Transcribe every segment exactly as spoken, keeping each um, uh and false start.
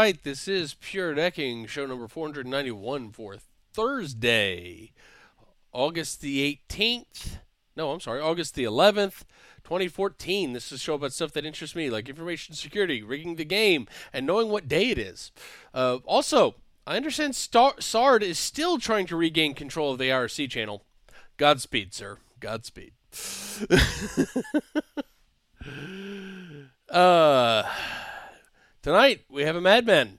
right, this is Pure Decking, show number four ninety-one for Thursday, August the eighteenth. No, I'm sorry, August the eleventh, twenty fourteen. This is a show about stuff that interests me, like information security, rigging the game, and knowing what day it is. Uh, also, I understand Star- Sard is still trying to regain control of the I R C channel. Godspeed, sir. Godspeed. uh, tonight, we have a madman.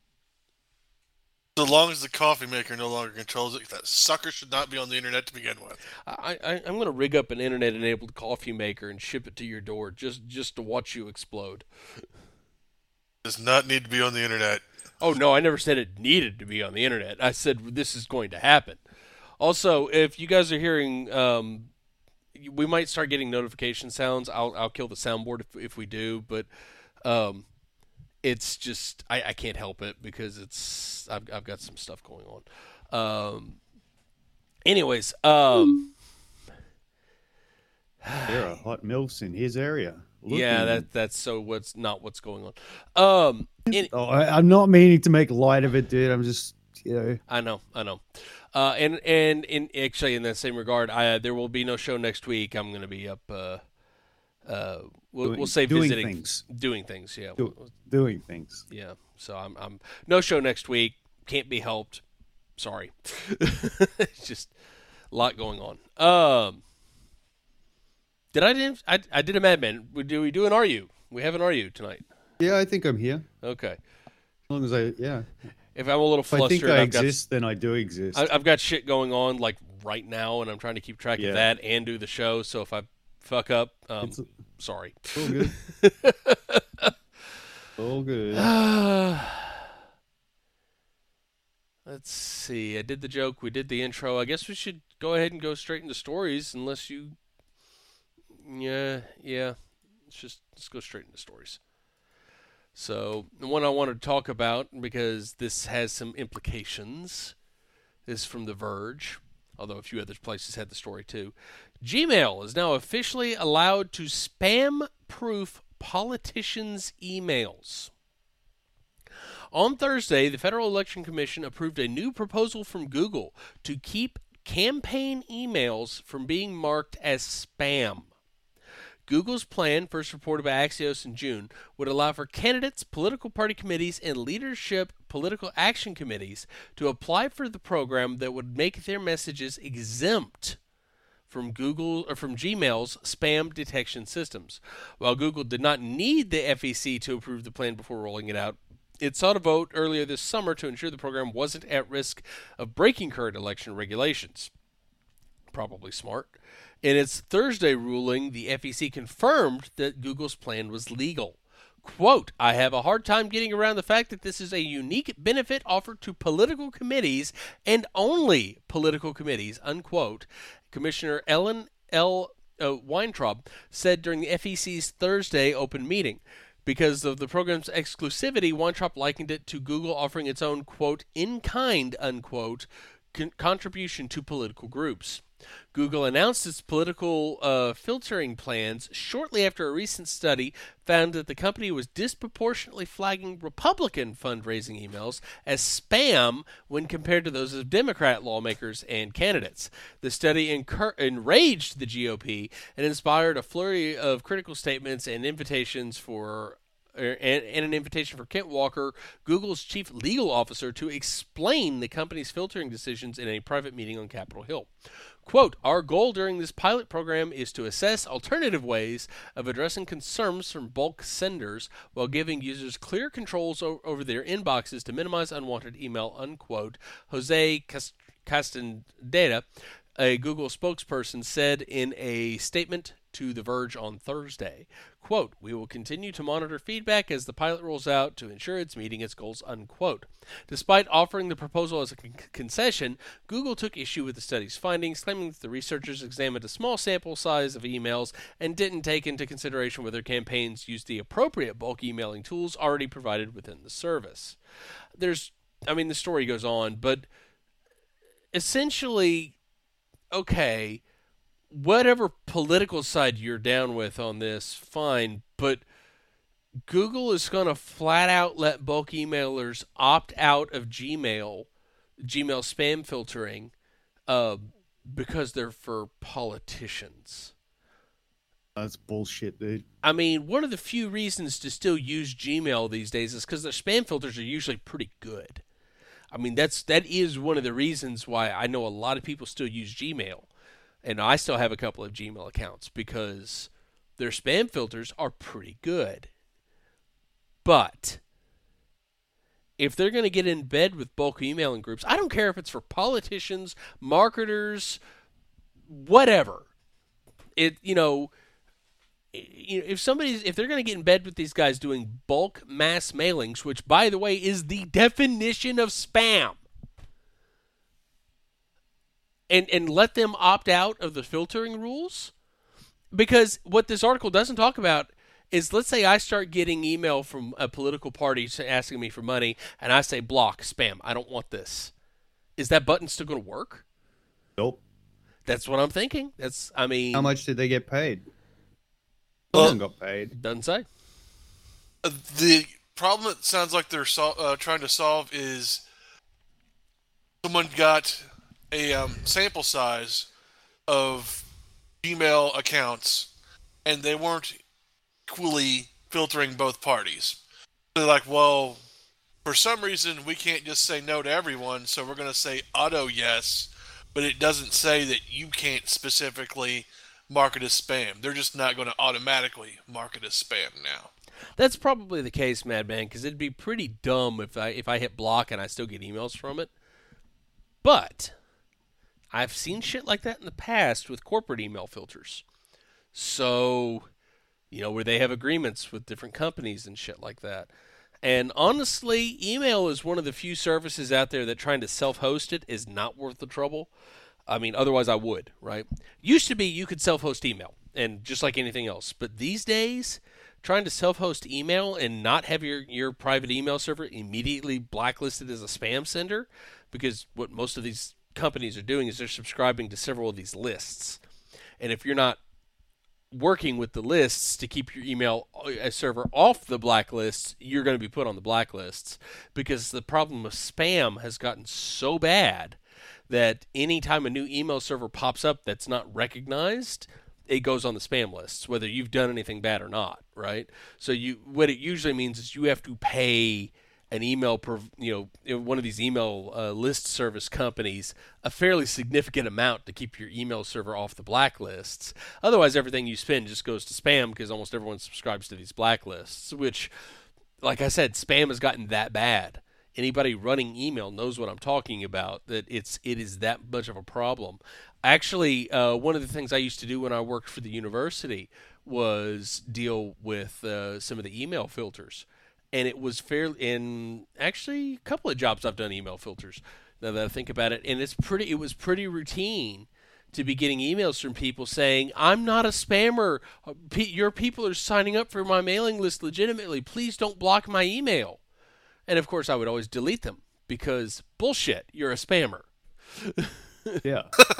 So long as the coffee maker no longer controls it, that sucker should not be on the internet to begin with. I, I, I'm going to rig up an internet-enabled coffee maker and ship it to your door just, just to watch you explode. Does not need to be on the internet. Oh, no, I never said it needed to be on the internet. I said this is going to happen. Also, if you guys are hearing, um, we might start getting notification sounds. I'll, I'll kill the soundboard if, if we do, but um, it's just, I, I can't help it because it's, I've, I've got some stuff going on. Um, anyways, um, there are hot milfs in his area. Looking. Yeah, that that's so what's not what's going on. Um, in, oh, I, I'm not meaning to make light of it, dude. I'm just, you know. I know, I know. Uh, and and in actually in that same regard, I, there will be no show next week. I'm going to be up. Uh, uh, we'll, doing, we'll say doing visiting, things. doing things. Yeah, Do, doing things. Yeah. So I'm I'm no show next week. Can't be helped. Sorry. It's just a lot going on. Um. Did I did I, I did a madman? Do we do an Are You? We have an Are You tonight. Yeah, I think I'm here. Okay. As long as I yeah. If I'm a little if flustered, I think I I've exist, got, then I do exist. I, I've got shit going on like right now, and I'm trying to keep track yeah. of that and do the show. So if I fuck up, um, it's, sorry. All good. all good. Let's see. I did the joke. We did the intro. I guess we should go ahead and go straight into stories, unless you. Yeah, yeah. Let's just let's go straight into stories. So the one I wanted to talk about, because this has some implications, is from The Verge, although a few other places had the story too. Gmail is now officially allowed to spam-proof politicians' emails. On Thursday, the Federal Election Commission approved a new proposal from Google to keep campaign emails from being marked as spam. Google's plan, first reported by Axios in June, would allow for candidates, political party committees, and leadership political action committees to apply for the program that would make their messages exempt from Google or from Gmail's spam detection systems. While Google did not need the F E C to approve the plan before rolling it out, it sought a vote earlier this summer to ensure the program wasn't at risk of breaking current election regulations. Probably smart. In its Thursday ruling, the F E C confirmed that Google's plan was legal. Quote, I have a hard time getting around the fact that this is a unique benefit offered to political committees and only political committees, unquote. Commissioner Ellen L. Uh, Weintraub said during the F E C's Thursday open meeting. Because of the program's exclusivity, Weintraub likened it to Google offering its own, quote, in-kind, unquote, con- contribution to political groups. Google announced its political uh, filtering plans shortly after a recent study found that the company was disproportionately flagging Republican fundraising emails as spam when compared to those of Democrat lawmakers and candidates. The study incur- enraged the G O P and inspired a flurry of critical statements and invitations for And, and an invitation for Kent Walker, Google's chief legal officer, to explain the company's filtering decisions in a private meeting on Capitol Hill. Quote, our goal during this pilot program is to assess alternative ways of addressing concerns from bulk senders while giving users clear controls o- over their inboxes to minimize unwanted email, unquote. Jose Castandeda, a Google spokesperson, said in a statement to The Verge on Thursday. Quote, we will continue to monitor feedback as the pilot rolls out to ensure it's meeting its goals, unquote. Despite offering the proposal as a con- concession, Google took issue with the study's findings, claiming that the researchers examined a small sample size of emails and didn't take into consideration whether campaigns used the appropriate bulk emailing tools already provided within the service. There's, I mean, the story goes on, but essentially, okay, whatever political side you're down with on this, fine, but Google is going to flat out let bulk emailers opt out of Gmail, Gmail spam filtering, uh, because they're for politicians. That's bullshit, dude. I mean, one of the few reasons to still use Gmail these days is because their spam filters are usually pretty good. I mean, that's that is one of the reasons why I know a lot of people still use Gmail, and I still have a couple of Gmail accounts because their spam filters are pretty good. But if they're going to get in bed with bulk emailing groups, I don't care if it's for politicians, marketers, whatever. It you know, if somebody's if they're going to get in bed with these guys doing bulk mass mailings, which by the way is the definition of spam, and and let them opt out of the filtering rules, because what this article doesn't talk about is, let's say I start getting email from a political party asking me for money, and I say block spam. I don't want this. Is that button still going to work? Nope. That's what I'm thinking. That's I mean, How much did they get paid? Well- Someone got paid. doesn't say. Uh, The problem it sounds like they're sol- uh, trying to solve is someone got a um, sample size of Gmail accounts, and they weren't equally filtering both parties. They're like, well, for some reason we can't just say no to everyone, so we're going to say auto yes, but it doesn't say that you can't specifically mark it as spam. They're just not going to automatically mark it as spam now. That's probably the case, Madman, because it'd be pretty dumb if I if I hit block and I still get emails from it. But I've seen shit like that in the past with corporate email filters. So, you know, where they have agreements with different companies and shit like that. And honestly, email is one of the few services out there that trying to self-host it is not worth the trouble. I mean, otherwise I would, right? Used to be you could self-host email, and just like anything else. But these days, trying to self-host email and not have your, your private email server immediately blacklisted as a spam sender, because what most of these companies are doing is they're subscribing to several of these lists. And if you're not working with the lists to keep your email uh, server off the blacklists, you're going to be put on the blacklists, because the problem with spam has gotten so bad that anytime a new email server pops up that's not recognized, it goes on the spam lists, whether you've done anything bad or not, right? So you, what it usually means is you have to pay an email, you know, one of these email uh, list service companies a fairly significant amount to keep your email server off the blacklists. Otherwise, everything you spend just goes to spam, because almost everyone subscribes to these blacklists, which, like I said, spam has gotten that bad. Anybody running email knows what I'm talking about, that it's it is that much of a problem. Actually, uh, one of the things I used to do when I worked for the university was deal with uh, some of the email filters. And it was fairly, in actually a couple of jobs I've done email filters, now that I think about it. And it's pretty, it was pretty routine to be getting emails from people saying, I'm not a spammer. Your people are signing up for my mailing list legitimately. Please don't block my email. And of course, I would always delete them, because bullshit, you're a spammer. Yeah.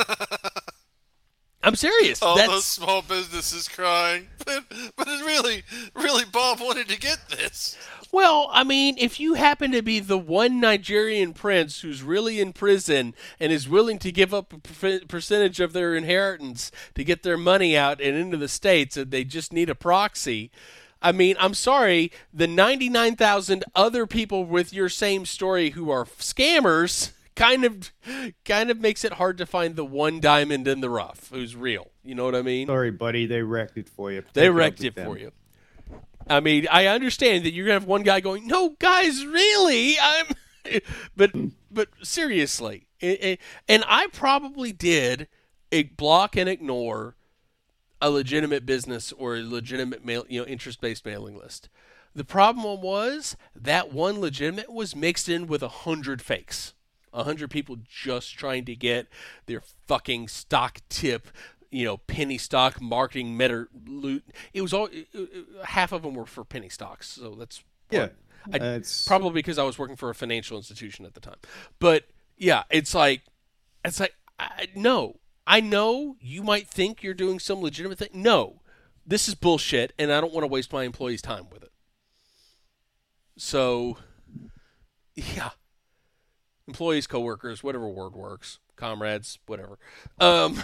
I'm serious. All That's, those small businesses crying. But, but it really, really, Bob wanted to get this. well, I mean, if you happen to be the one Nigerian prince who's really in prison and is willing to give up a per- percentage of their inheritance to get their money out and into the States, and they just need a proxy, I mean, I'm sorry, the ninety-nine thousand other people with your same story who are scammers kind of kind of makes it hard to find the one diamond in the rough who's real. You know what I mean? Sorry, buddy. They wrecked it for you. They Take wrecked up it with for them. you. I mean, I understand that you're gonna have one guy going, "No, guys, really?" I'm, but but seriously, it, it, and I probably did a block and ignore a legitimate business or a legitimate mail, you know, interest-based mailing list. The problem was that one legitimate was mixed in with a hundred fakes, a hundred people just trying to get their fucking stock tip, you know, penny stock marketing meta loot. It was all it, it, half of them were for penny stocks, so that's Yeah. I, Uh, it's probably because I was working for a financial institution at the time. But yeah, it's like it's like I, no. I know you might think you're doing some legitimate thing. No, this is bullshit, and I don't want to waste my employees' time with it. So, yeah, employees, coworkers, whatever word works, comrades, whatever. Um,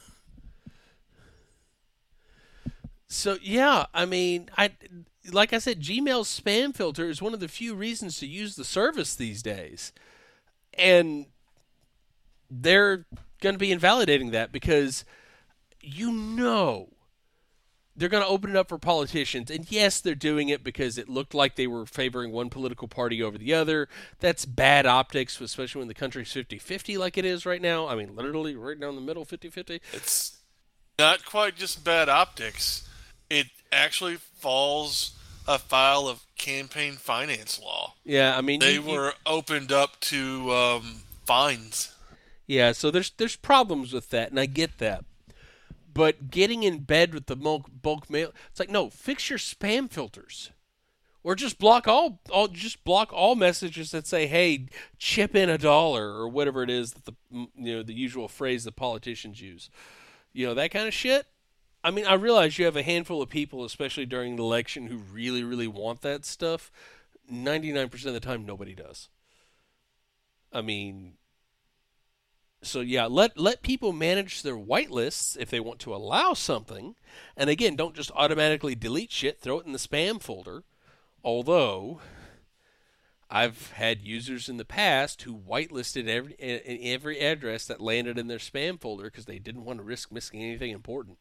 so yeah, I mean, I like I said, Gmail's spam filter is one of the few reasons to use the service these days, and they're going to be invalidating that because you know they're going to open it up for politicians. And yes, they're doing it because it looked like they were favoring one political party over the other. That's bad optics, especially when the country's fifty-fifty like it is right now. I mean, literally right down the middle, fifty-fifty. It's not quite just bad optics. It actually falls afoul of campaign finance law. Yeah, I mean, They you, you, were opened up to um, fines. yeah, so there's there's problems with that, and I get that. But getting in bed with the bulk, bulk mail, it's like, no, fix your spam filters. Or just block all, all just block all messages that say, "Hey, chip in a dollar," or whatever it is that the you know the usual phrase the politicians use. You know, that kind of shit. I mean, I realize you have a handful of people, especially during the election, who really, really want that stuff. ninety-nine percent of the time, nobody does. I mean, so yeah, let let people manage their whitelists if they want to allow something. And again, don't just automatically delete shit, throw it in the spam folder. Although, I've had users in the past who whitelisted every every address that landed in their spam folder because they didn't want to risk missing anything important.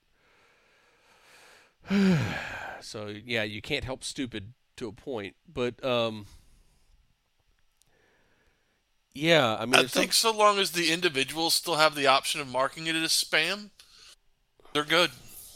So yeah, you can't help stupid to a point, but um, yeah, I mean, I if think some, so long as the individuals still have the option of marking it as spam, they're good.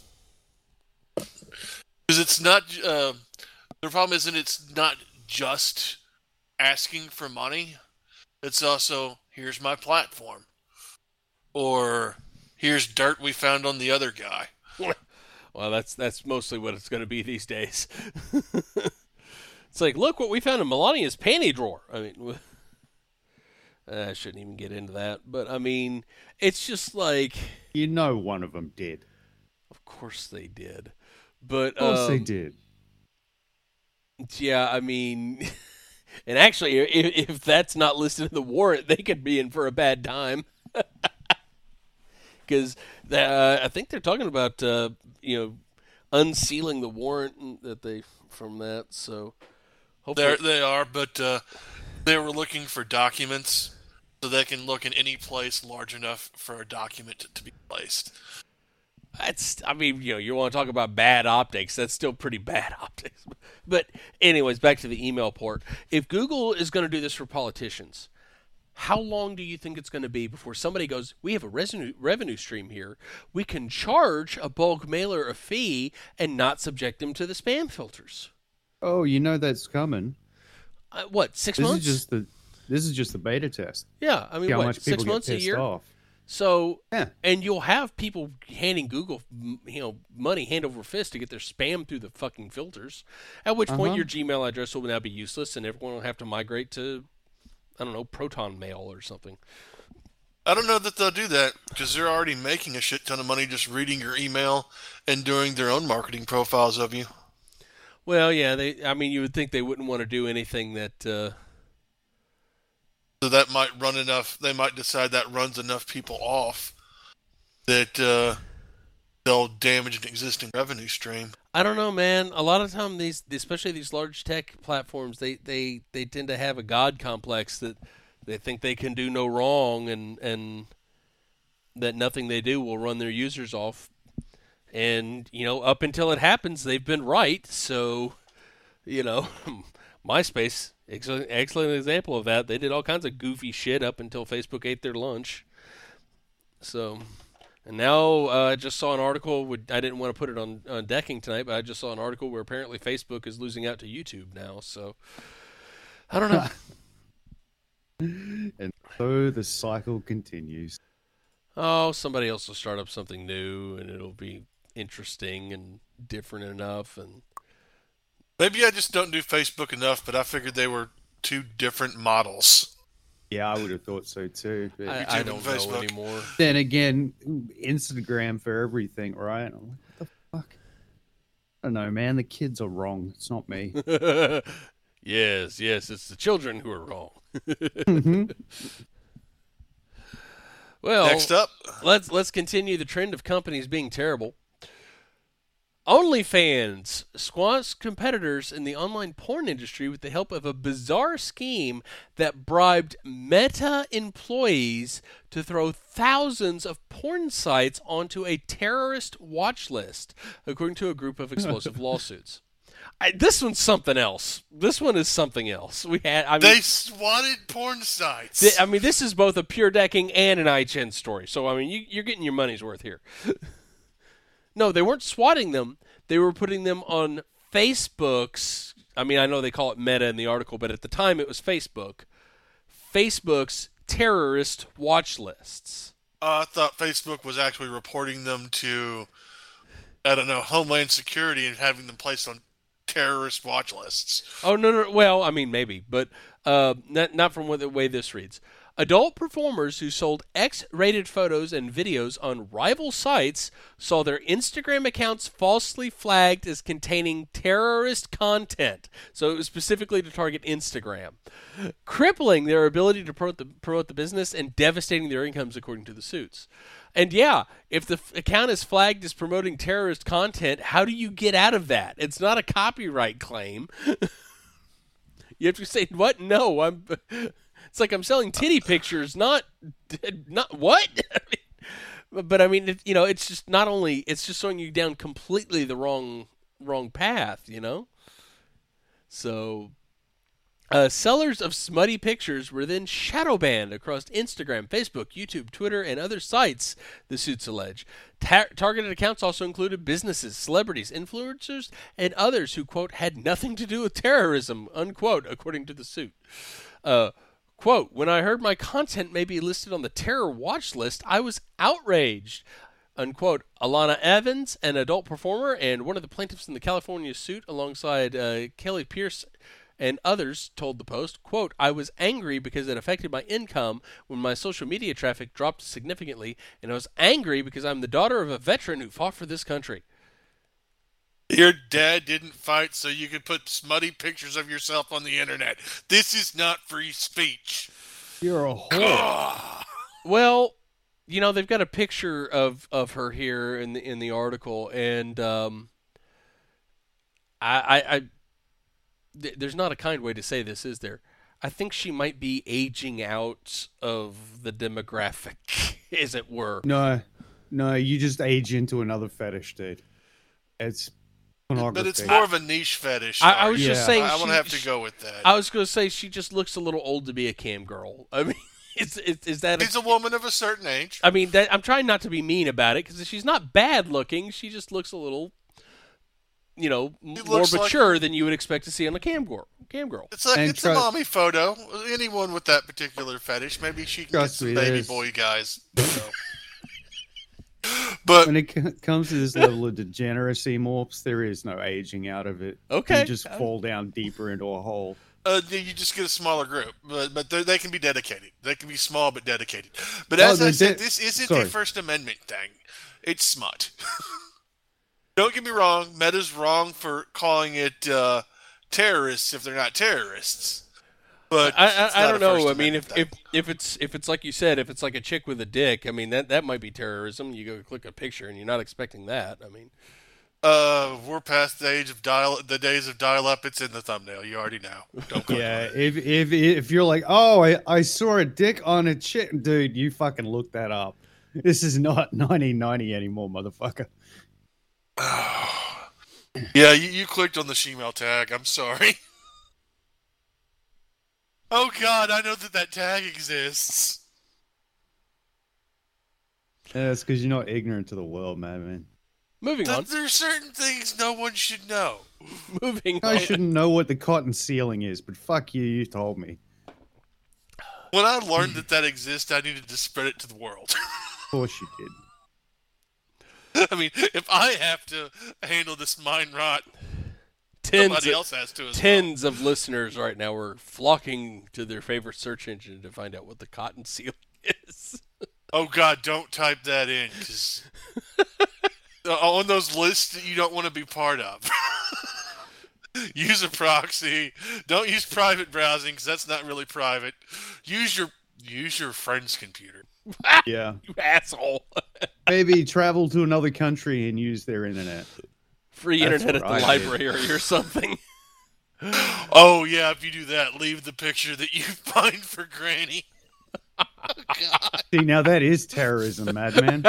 Because it's not. Uh, the problem isn't it's not just asking for money. It's also, here's my platform, or here's dirt we found on the other guy. well, that's that's mostly what it's going to be these days. It's like, look what we found in Melania's panty drawer. I mean, I shouldn't even get into that, but I mean, it's just like, You know, one of them did. of course they did, but Of course um, they did. Yeah, I mean, and actually, if, if that's not listed in the warrant, they could be in for a bad time. Because uh, I think they're talking about uh, you know unsealing the warrant that they from that. So hopefully, There they are, but uh, they were looking for documents, so they can look in any place large enough for a document to be placed. that's. I mean, you know, you want to talk about bad optics? That's still pretty bad optics. But anyways, back to the email port. If Google is going to do this for politicians, how long do you think it's going to be before somebody goes, we have a revenue, revenue stream here. We can charge a bulk mailer a fee and not subject them to the spam filters. Oh, you know that's coming. Uh, what, six This months? is just the this is just the beta test. yeah, I mean, See how what, much six people get months, a pissed year? off. So, Yeah. and you'll have people handing Google, you know, money hand over fist to get their spam through the fucking filters. At which point Uh-huh. your Gmail address will now be useless, and everyone will have to migrate to, I don't know, Proton Mail or something. I don't know that they'll do that because they're already making a shit ton of money just reading your email and doing their own marketing profiles of you. Well, yeah, they. I mean, you would think they wouldn't want to do anything that. Uh, So that might run enough. They might decide that runs enough people off that uh, they'll damage an existing revenue stream. I don't know, man. A lot of time, these, especially these large tech platforms, they, they, they tend to have a god complex that they think they can do no wrong, and and that nothing they do will run their users off. And you know, up until it happens, they've been right. So, you know, MySpace, excellent, excellent example of that. They did all kinds of goofy shit up until Facebook ate their lunch. So, and now uh, I just saw an article. With, I didn't want to put it on, on decking tonight, but I just saw an article where apparently Facebook is losing out to YouTube now. So, I don't know. And so the cycle continues. Oh, somebody else will start up something new, and it'll be interesting and different enough. And Maybe I just don't do Facebook enough, but I figured they were two different models. Yeah, I would have thought so too. But I, YouTube I and don't know Facebook. anymore. then again, Instagram for everything, right? I'm like, what the fuck? I don't know, man. The kids are wrong. It's not me. Yes, yes, it's the children who are wrong. Mhm. Well, Next up, let's let's continue the trend of companies being terrible. OnlyFans squashed competitors in the online porn industry with the help of a bizarre scheme that bribed Meta employees to throw thousands of porn sites onto a terrorist watch list, according to a group of explosive lawsuits. I, this one's something else. This one is something else. We had. I mean, they swatted porn sites. th- I mean, this is both a pure decking and an I G N story. So I mean, you, you're getting your money's worth here. No, they weren't swatting them. They were putting them on Facebook's. I mean, I know they call it Meta in the article, but at the time it was Facebook. Facebook's terrorist watch lists. Uh, I thought Facebook was actually reporting them to, I don't know, Homeland Security and having them placed on terrorist watch lists. Oh no, no. Well, I mean, maybe, but uh, not not from what the way this reads. Adult performers who sold X-rated photos and videos on rival sites saw their Instagram accounts falsely flagged as containing terrorist content. So it was specifically to target Instagram, crippling their ability to promote the, promote the business and devastating their incomes, according to the suits. And yeah, if the f- account is flagged as promoting terrorist content, how do you get out of that? It's not a copyright claim. You have to say, what? No, I'm... It's like I'm selling titty pictures, not, not what? I mean, but I mean, it, you know, it's just not only it's just showing you down completely the wrong, wrong path, you know. So, uh, sellers of smutty pictures were then shadow banned across Instagram, Facebook, YouTube, Twitter, and other sites. The suits allege. Tar- targeted accounts also included businesses, celebrities, influencers, and others who quote had nothing to do with terrorism unquote, according to the suit. Uh, Quote, when I heard my content may be listed on the terror watch list, I was outraged. Unquote. Alana Evans, an adult performer and one of the plaintiffs in the California suit alongside uh, Kelly Pierce and others, told the Post, quote, I was angry because it affected my income when my social media traffic dropped significantly, and I was angry because I'm the daughter of a veteran who fought for this country. Your dad didn't fight so you could put smutty pictures of yourself on the internet. This is not free speech. You're a whore. Well, you know, they've got a picture of, of her here in the in the article, and um, I, I, I th- there's not a kind way to say this, is there? I think she might be aging out of the demographic, as it were. No, no, you just age into another fetish, dude. It's pornography. But it's more of a niche fetish. I, I was Yeah. just saying, I, I she- want to have to she- go with that. I was going to say she just looks a little old to be a cam girl. I mean, it's, it's is that? She's a woman of a certain age. I mean, that, I'm trying not to be mean about it because she's not bad looking. She just looks a little, you know, m- more looks like- mature than you would expect to see on a cam girl. Cam girl. It's like And it's try- a mommy photo. Anyone with that particular fetish, maybe she can Trust get some me, baby there's- boy guys. You know. But When it c- comes to this level of degeneracy, Morps, there is no aging out of it. Okay. You just fall down deeper into a hole. uh, you just get a smaller group. But but they they can be dedicated. They can be small but dedicated. But Oh, as I they're said, de- this isn't sorry. a First Amendment thing. It's smut. Don't get me wrong. Meta's wrong for calling it uh, terrorists if they're not terrorists. But I it's I, I not don't a know. First I mean, Amendment if, thing. if if it's if it's like you said, if it's like a chick with a dick, I mean that that might be terrorism. You go click a picture and you're not expecting that. I mean, Uh, we're past the age of dial, the days of dial-up. It's in the thumbnail. You already know. Don't click Yeah, on it. if if if you're like, oh, I, I saw a dick on a chick, dude, you fucking look that up. This is not nineteen ninety anymore, motherfucker. Yeah, you, you clicked on the Shemale tag. I'm sorry. Oh God, I know that that tag exists. Yeah, it's because you're not ignorant to the world, man. man. moving on. Th- There's certain things no one should know. Moving I on. shouldn't know what the cotton ceiling is, but fuck you, you told me. When I learned that that exists, I needed to spread it to the world. Of course you did. I mean, if I have to handle this mind rot, Tens somebody of, else has to as well. tens of listeners right now are flocking to their favorite search engine to find out what the cotton seal is. Oh God, don't type that in, because on those lists that you don't want to be part of. Use a proxy. Don't use private browsing because that's not really private. Use your use your friend's computer. Yeah. You asshole. Maybe travel to another country and use their internet. Free That's internet at what the I did. library or something. Oh yeah, if you do that, leave the picture that you find for Granny. Oh, God. See, now that is terrorism, madman.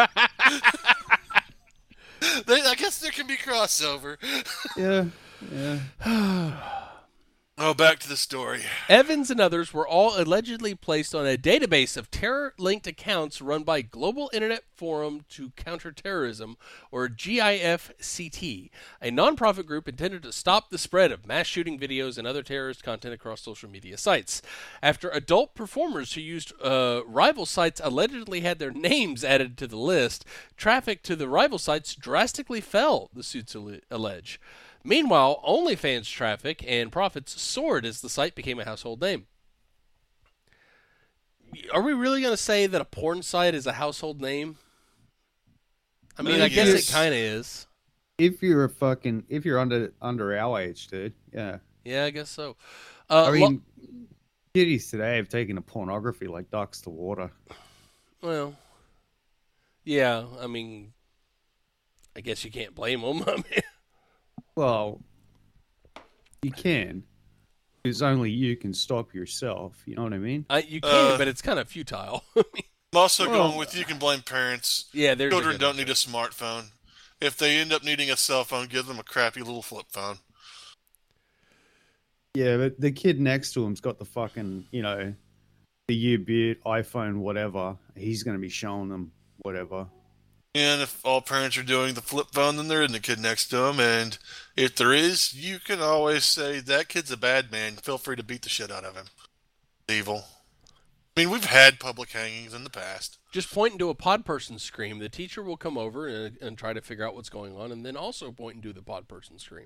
They, I guess there can be crossover. Yeah, yeah. Oh, back to the story. Evans and others were all allegedly placed on a database of terror-linked accounts run by Global Internet Forum to Counter Terrorism, or G I F C T, a nonprofit group intended to stop the spread of mass shooting videos and other terrorist content across social media sites. After adult performers who used uh, rival sites allegedly had their names added to the list, traffic to the rival sites drastically fell, the suits alle- allege. Meanwhile, OnlyFans traffic and profits soared as the site became a household name. Are we really going to say that a porn site is a household name? I mean, Uh, I guess yes. it kind of is. If you're a fucking, if you're under under our age, dude, yeah. Yeah, I guess so. Uh, I lo- mean, kiddies today have taken to pornography like ducks to water. well, yeah, I mean, I guess you can't blame them. I mean, Well, you can, because only you can stop yourself. You know what I mean? I, you can, Uh, but it's kind of futile. I'm also Well- going with you can blame parents. yeah, there's a Children good don't one. need a smartphone. If they end up needing a cell phone, give them a crappy little flip phone. Yeah, but the kid next to him's got the fucking, you know, the year bit iPhone, whatever. He's going to be showing them whatever. And if all parents are doing the flip phone, then there isn't a kid next to them. And if there is, you can always say, that kid's a bad man. Feel free to beat the shit out of him. Evil. I mean, we've had public hangings in the past. Just point into a pod person scream. The teacher will come over and, and try to figure out what's going on, and then also point into the pod person scream.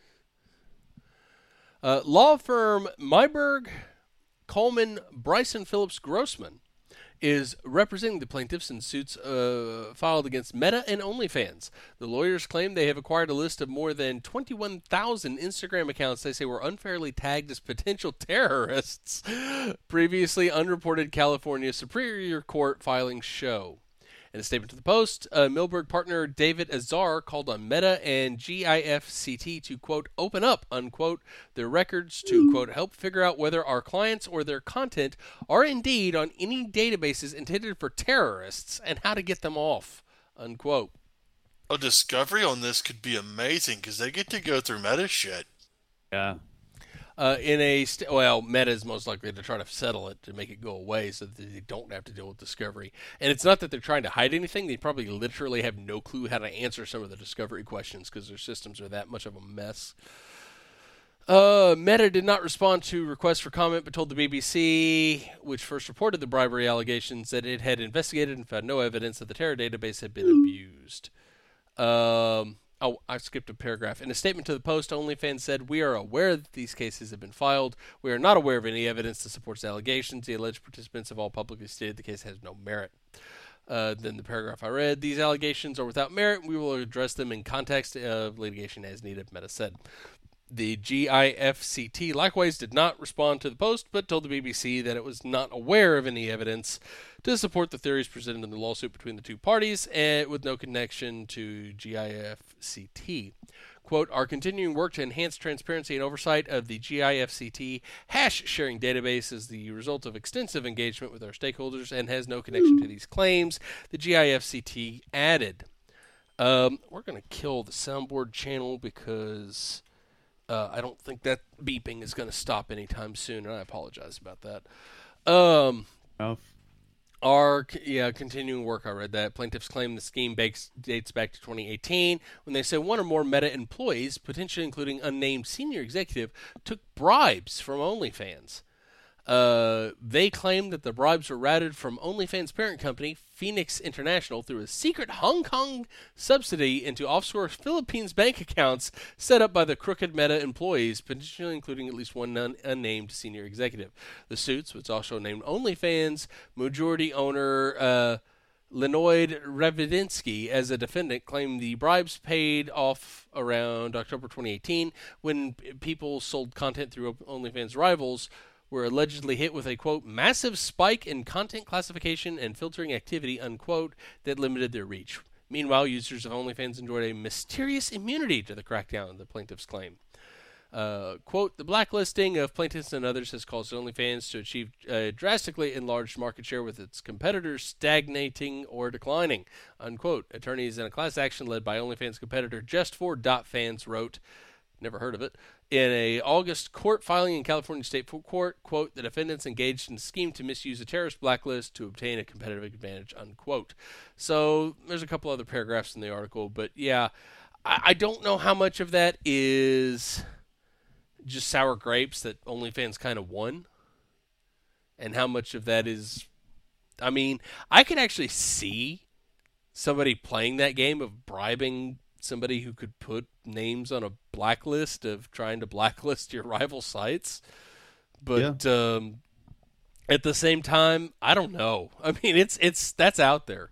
Uh, law firm Myberg, Coleman, Bryson Phillips Grossman is representing the plaintiffs in suits uh, filed against Meta and OnlyFans. The lawyers claim they have acquired a list of more than twenty-one thousand Instagram accounts they say were unfairly tagged as potential terrorists. Previously unreported California Superior Court filings show. In a statement to the Post, uh, Milberg partner David Azar called on Meta and G I F C T to, quote, open up, unquote, their records to, quote, help figure out whether our clients or their content are indeed on any databases intended for terrorists and how to get them off, unquote. A discovery on this could be amazing because they get to go through meta shit. Yeah. Uh, in a st- well, Meta is most likely to try to settle it to make it go away so that they don't have to deal with discovery. And it's not that they're trying to hide anything; they probably literally have no clue how to answer some of the discovery questions because their systems are that much of a mess. Uh, Meta did not respond to requests for comment, but told the B B C, which first reported the bribery allegations, that it had investigated and found no evidence that the terror database had been abused. Um. Oh, I skipped a paragraph. In a statement to the Post, OnlyFans said, we are aware that these cases have been filed. We are not aware of any evidence that supports the allegations. The alleged participants have all publicly stated the case has no merit. Uh, then the paragraph I read, these allegations are without merit. We will address them in context of litigation as needed, Meta said. The G I F C T likewise did not respond to the Post, but told the B B C that it was not aware of any evidence to support the theories presented in the lawsuit between the two parties, and with no connection to G I F C T. Quote, our continuing work to enhance transparency and oversight of the G I F C T hash sharing database is the result of extensive engagement with our stakeholders and has no connection to these claims, the G I F C T added. Um, we're going to kill the soundboard channel because uh, I don't think that beeping is going to stop anytime soon, and I apologize about that. Um, Enough. Our yeah, continuing work, I read that. Plaintiffs claim the scheme bakes, dates back to twenty eighteen when they say one or more Meta employees, potentially including unnamed senior executive, took bribes from OnlyFans. Uh, they claim that the bribes were routed from OnlyFans' parent company, Phoenix International, through a secret Hong Kong subsidy into offshore Philippines bank accounts set up by the crooked Meta employees, potentially including at least one un- unnamed senior executive. The suits, which also named OnlyFans, majority owner uh, Lenoid Revidinsky, as a defendant, claimed the bribes paid off around October twenty eighteen when people sold content through OnlyFans rivals were allegedly hit with a, quote, massive spike in content classification and filtering activity, unquote, that limited their reach. Meanwhile, users of OnlyFans enjoyed a mysterious immunity to the crackdown, the plaintiffs claim. Uh, quote, the blacklisting of plaintiffs and others has caused OnlyFans to achieve a drastically enlarged market share with its competitors stagnating or declining, unquote. Attorneys in a class action led by OnlyFans competitor Just For Fans wrote, never heard of it, in a August court filing in California State Court, quote, the defendants engaged in a scheme to misuse a terrorist blacklist to obtain a competitive advantage, unquote. So there's a couple other paragraphs in the article, but yeah, I, I don't know how much of that is just sour grapes that OnlyFans kind of won, and how much of that is, I mean, I could actually see somebody playing that game of bribing somebody who could put names on a blacklist of trying to blacklist your rival sites, but yeah. um, at the same time, I don't know. I mean, it's it's that's out there.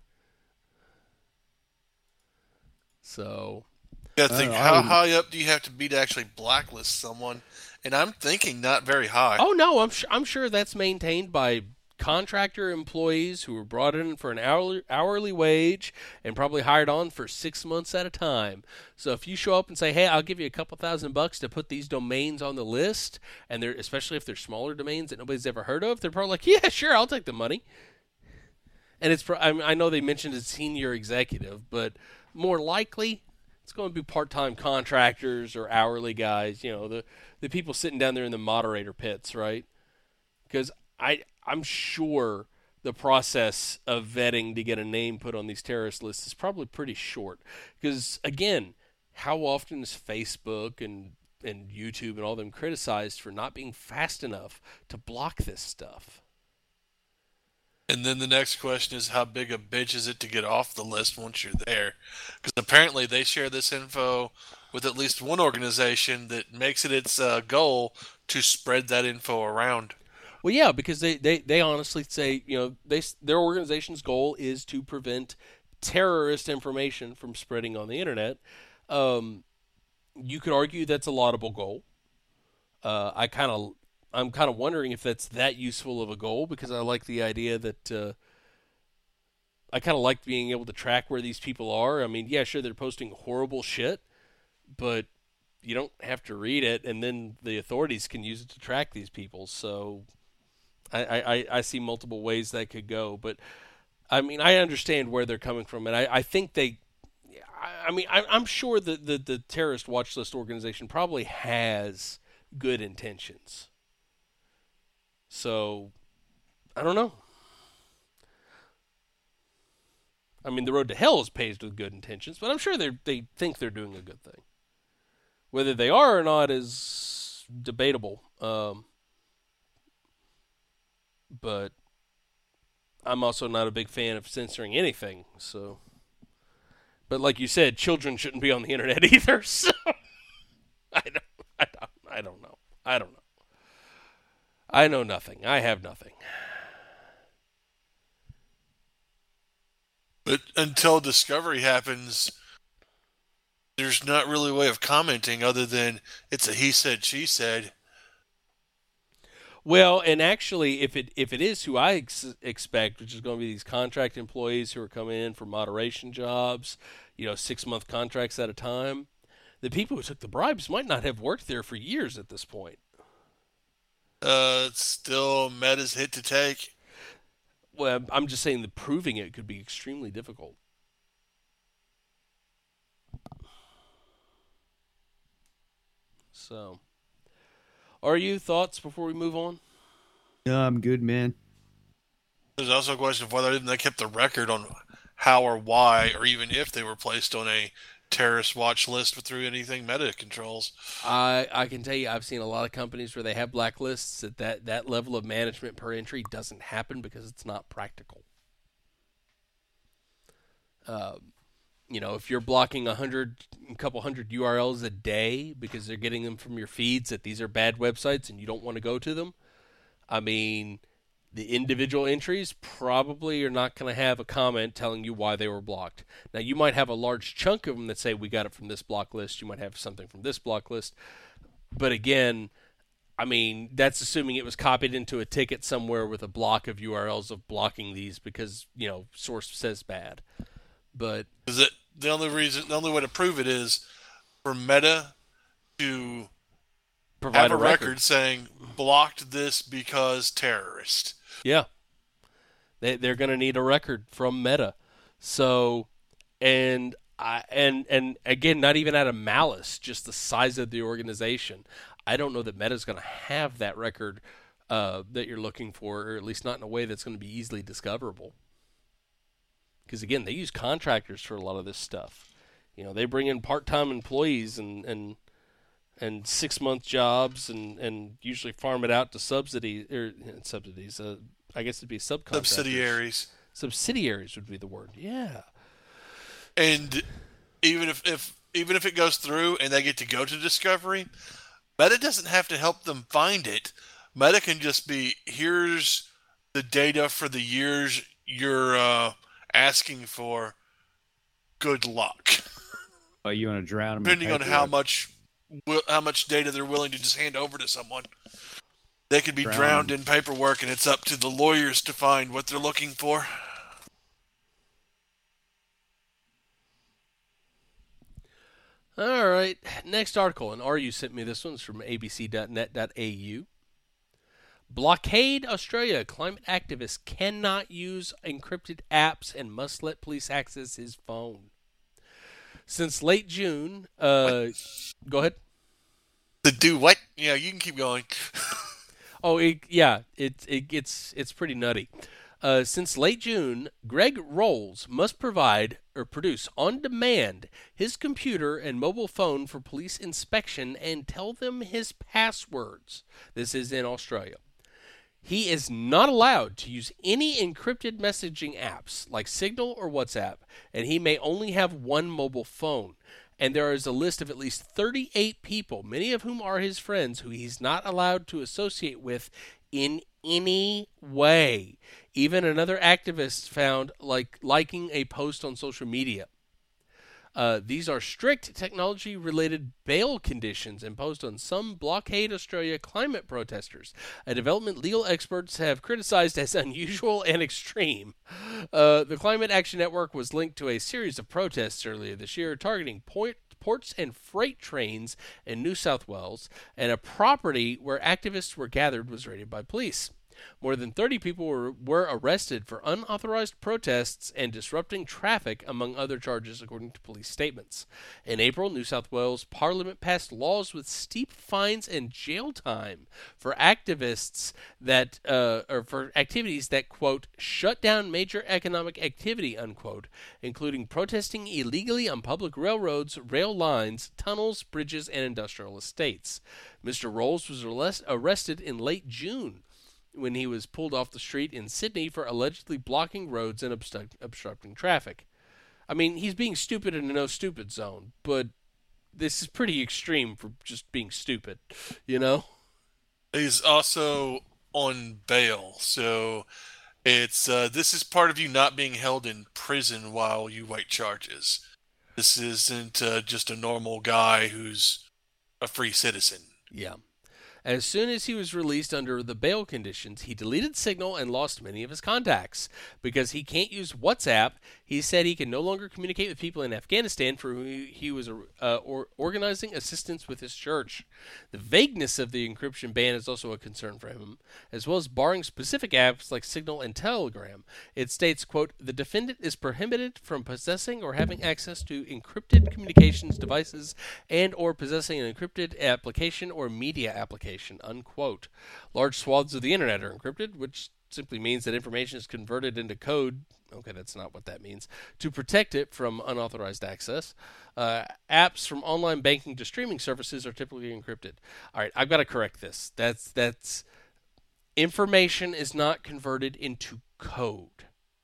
So. I think, how would... high up do you have to be to actually blacklist someone? And I'm thinking not very high. Oh, no, I'm, sh- I'm sure that's maintained by contractor employees who were brought in for an hourly, hourly wage and probably hired on for six months at a time. So if you show up and say, hey, I'll give you a couple thousand bucks to put these domains on the list, and they're especially if they're smaller domains that nobody's ever heard of, they're probably like, yeah, sure, I'll take the money. And it's I, mean, I know they mentioned a senior executive, but more likely it's going to be part-time contractors or hourly guys, you know, the, the people sitting down there in the moderator pits, right? Because I, I'm sure the process of vetting to get a name put on these terrorist lists is probably pretty short. Because, again, how often is Facebook and, and YouTube and all them criticized for not being fast enough to block this stuff? And then the next question is, how big a bitch is it to get off the list once you're there? Because apparently they share this info with at least one organization that makes it its uh, goal to spread that info around. Well, yeah, because they, they, they honestly say, you know, they their organization's goal is to prevent terrorist information from spreading on the internet. Um, you could argue that's a laudable goal. Uh, I kind of... I'm kind of wondering if that's that useful of a goal, because I like the idea that uh, I kind of like being able to track where these people are. I mean, yeah, sure, they're posting horrible shit, but you don't have to read it, and then the authorities can use it to track these people. So I, I, I see multiple ways that could go. But, I mean, I understand where they're coming from, and I, I think they – I mean, I, I'm sure that the, the terrorist watch list organization probably has good intentions. So, I don't know. I mean, the road to hell is paved with good intentions, but I'm sure they they think they're doing a good thing. Whether they are or not is debatable. Um, but I'm also not a big fan of censoring anything. So, but like you said, children shouldn't be on the internet either. So, I don't, I don't, I don't know. I don't know. I know nothing. I have nothing. But until discovery happens, there's not really a way of commenting other than it's a he said, she said. Well, and actually, if it if it is who I ex- expect, which is going to be these contract employees who are coming in for moderation jobs, you know, six-month contracts at a time, the people who took the bribes might not have worked there for years at this point. Uh, it's still Meta's hit to take. Well, I'm just saying that proving it could be extremely difficult. So, are you thoughts before we move on? No, I'm good, man. There's also a question of whether they kept the record on how or why, or even if they were placed on a terrorist watch list through anything Meta controls. I I can tell you, I've seen a lot of companies where they have blacklists that that, that level of management per entry doesn't happen because it's not practical. Uh, you know, if you're blocking a hundred, a couple hundred U R Ls a day because they're getting them from your feeds that these are bad websites and you don't want to go to them, I mean, The individual entries probably are not going to have a comment telling you why they were blocked. Now, you might have a large chunk of them that say we got it from this block list. You might have something from this block list. But again, I mean, that's assuming it was copied into a ticket somewhere with a block of U R Ls of blocking these because, you know, source says bad. But is it the only reason, the only way to prove it is for Meta to provide have a, a record. record saying blocked this because terrorist. Yeah. They they're going to need a record from Meta. So, and I and and again, not even out of malice, just the size of the organization. I don't know that Meta's going to have that record uh, that you're looking for, or at least not in a way that's going to be easily discoverable. Because again, they use contractors for a lot of this stuff. You know, they bring in part-time employees and and and six-month jobs, and, and usually farm it out to subsidies or subsidies. Uh, I guess it'd be subcontractors. Subsidiaries. Subsidiaries would be the word. Yeah. And even if, if even if it goes through and they get to go to Discovery, Meta doesn't have to help them find it. Meta can just be, here's the data for the years you're uh, asking for. Good luck. Are you going to drown them? Depending on how much how much data they're willing to just hand over to someone. They could be Drown. drowned in paperwork, and it's up to the lawyers to find what they're looking for. All right. Next article, and R U sent me this one. It's from A B C dot net dot A U. Blockade Australia. Climate activists cannot use encrypted apps and must let police access his phone. Since late June, uh, go ahead. To do what? Yeah, you can keep going. Oh, it, yeah, it, it it's it's pretty nutty. Uh, since late June, Greg Rolls must provide or produce on demand his computer and mobile phone for police inspection and tell them his passwords. This is in Australia. He is not allowed to use any encrypted messaging apps like Signal or WhatsApp, and he may only have one mobile phone. And there is a list of at least thirty-eight people, many of whom are his friends, who he's not allowed to associate with in any way. Even another activist found like liking a post on social media. Uh, these are strict technology-related bail conditions imposed on some Blockade Australia climate protesters, a development legal experts have criticized as unusual and extreme. Uh, the Climate Action Network was linked to a series of protests earlier this year targeting point, ports and freight trains in New South Wales, and a property where activists were gathered was raided by police. More than thirty people were, were arrested for unauthorized protests and disrupting traffic, among other charges, according to police statements. In April, New South Wales Parliament passed laws with steep fines and jail time for activists that, uh, or for activities that, quote, shut down major economic activity, unquote, including protesting illegally on public railroads, rail lines, tunnels, bridges, and industrial estates. Mister Rolls was arrest- arrested in late June when he was pulled off the street in Sydney for allegedly blocking roads and obstruct- obstructing traffic. I mean, he's being stupid in a no stupid zone, but this is pretty extreme for just being stupid, you know? He's also on bail, so it's uh, this is part of you not being held in prison while you wait charges. This isn't uh, just a normal guy who's a free citizen. Yeah. As soon as he was released under the bail conditions, he deleted Signal and lost many of his contacts. Because he can't use WhatsApp, he said he can no longer communicate with people in Afghanistan for whom he was uh, or organizing assistance with his church. The vagueness of the encryption ban is also a concern for him, as well as barring specific apps like Signal and Telegram. It states, quote, the defendant is prohibited from possessing or having access to encrypted communications devices and or possessing an encrypted application or media application. Unquote. Large swaths of the internet are encrypted, which simply means that information is converted into code. Okay, that's not what that means. To protect it from unauthorized access. Uh, apps from online banking to streaming services are typically encrypted. All right, I've got to correct this. That's that's information is not converted into code.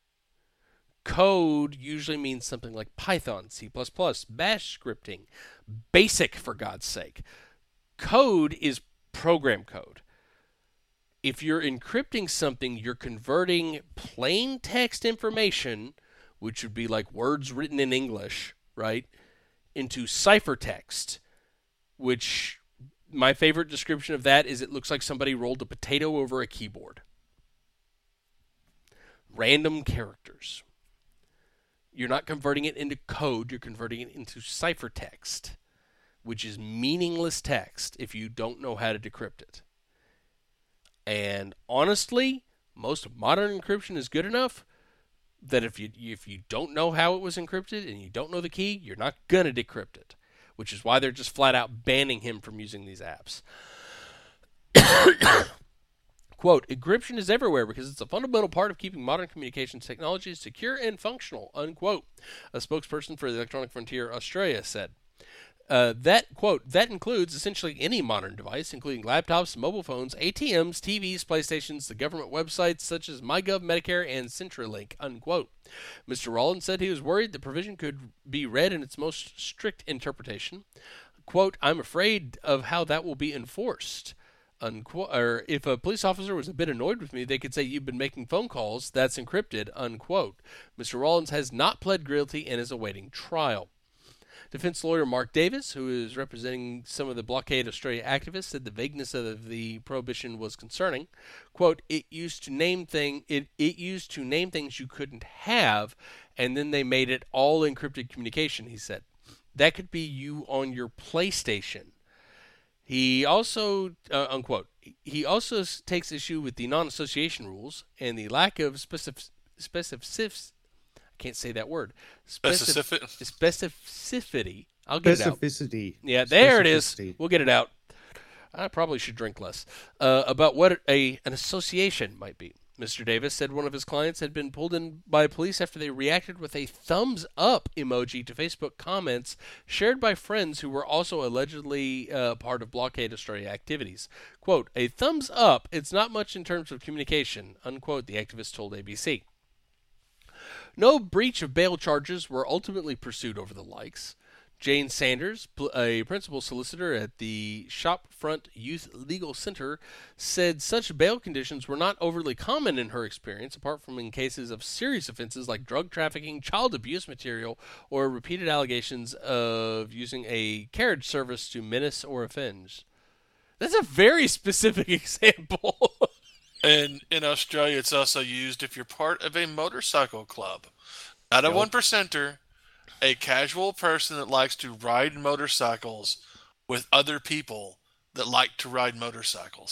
Code usually means something like Python, C plus plus, Bash scripting, BASIC for God's sake. Code is program code. if you're encrypting something, you're converting plain text information, which would be like words written in English, right, into ciphertext, which my favorite description of that is it looks like somebody rolled a potato over a keyboard. Random characters. You're not converting it into code, you're converting it into ciphertext, which is meaningless text if you don't know how to decrypt it. And honestly, most modern encryption is good enough that if you if you don't know how it was encrypted and you don't know the key, you're not going to decrypt it, which is why they're just flat out banning him from using these apps. Quote, encryption is everywhere because it's a fundamental part of keeping modern communications technologies secure and functional, unquote, a spokesperson for the Electronic Frontier Australia said. Uh, that, quote, that includes essentially any modern device, including laptops, mobile phones, A T Ms, T Vs, PlayStations, the government websites such as MyGov, Medicare, and CenturyLink, unquote. Mister Rollins said he was worried the provision could be read in its most strict interpretation. Quote, I'm afraid of how that will be enforced. Unquote, or if a police officer was a bit annoyed with me, they could say, you've been making phone calls, that's encrypted, unquote. Mister Rollins has not pled guilty and is awaiting trial. Defense lawyer Mark Davis, who is representing some of the Blockade Australia activists, said the vagueness of the prohibition was concerning. Quote, it used to name thing it, it used to name things you couldn't have, and then they made it all encrypted communication, he said. That could be you on your PlayStation. He also, uh, unquote, he also takes issue with the non-association rules and the lack of specific, specific, I can't say that word. Specific, specificity. I'll get it out. Specificity. Yeah, there it is. We'll get it out. I probably should drink less. Uh, about what a an association might be. Mister Davis said one of his clients had been pulled in by police after they reacted with a thumbs up emoji to Facebook comments shared by friends who were also allegedly uh, part of Blockade Australia activities. Quote, a thumbs up, it's not much in terms of communication, unquote, the activist told A B C. No breach of bail charges were ultimately pursued over the likes. Jane Sanders, a principal solicitor at the Shopfront Youth Legal Center, said such bail conditions were not overly common in her experience, apart from in cases of serious offenses like drug trafficking, child abuse material, or repeated allegations of using a carriage service to menace or offend. That's a very specific example. And in Australia, it's also used if you're part of a motorcycle club. Not a one percenter. A casual person that likes to ride motorcycles with other people that like to ride motorcycles.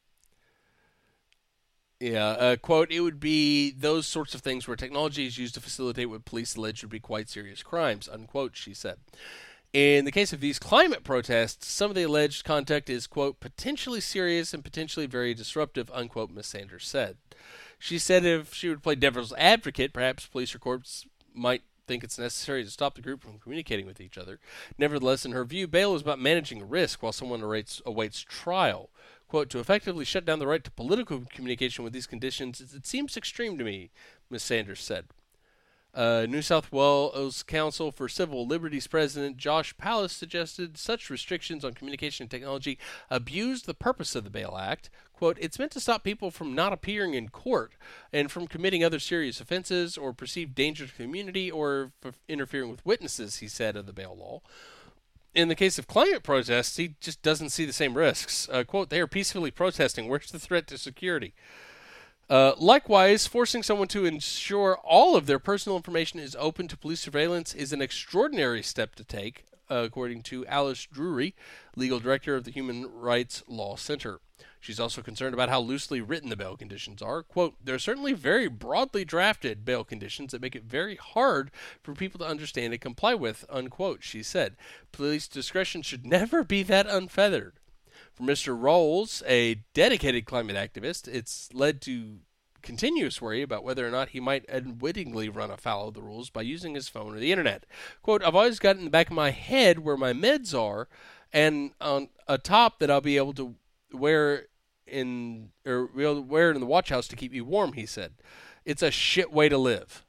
Yeah, uh, quote, it would be those sorts of things where technology is used to facilitate what police allege would be quite serious crimes, unquote, she said. In the case of these climate protests, some of the alleged conduct is, quote, potentially serious and potentially very disruptive, unquote, Miz Sanders said. She said if she would play devil's advocate, perhaps police or courts might think it's necessary to stop the group from communicating with each other. Nevertheless, in her view, bail is about managing risk while someone awaits, awaits trial. Quote, to effectively shut down the right to political communication with these conditions, it seems extreme to me, Miz Sanders said. Uh, New South Wales Council for Civil Liberties President Josh Pallas suggested such restrictions on communication and technology abuse the purpose of the Bail Act. Quote, it's meant to stop people from not appearing in court and from committing other serious offenses or perceived danger to the community or for interfering with witnesses, he said of the bail law. In the case of climate protests, he just doesn't see the same risks. Uh, quote, they are peacefully protesting. Where's the threat to security? Uh, likewise, forcing someone to ensure all of their personal information is open to police surveillance is an extraordinary step to take, uh, according to Alice Drury, legal director of the Human Rights Law Center. She's also concerned about how loosely written the bail conditions are. Quote, there are certainly very broadly drafted bail conditions that make it very hard for people to understand and comply with, unquote, she said. Police discretion should never be that unfeathered. For Mister Rolls, a dedicated climate activist, it's led to continuous worry about whether or not he might unwittingly run afoul of the rules by using his phone or the internet. Quote, I've always got in the back of my head where my meds are and on a top that I'll be able to wear in or wear it in the watch house to keep me warm, he said. It's a shit way to live.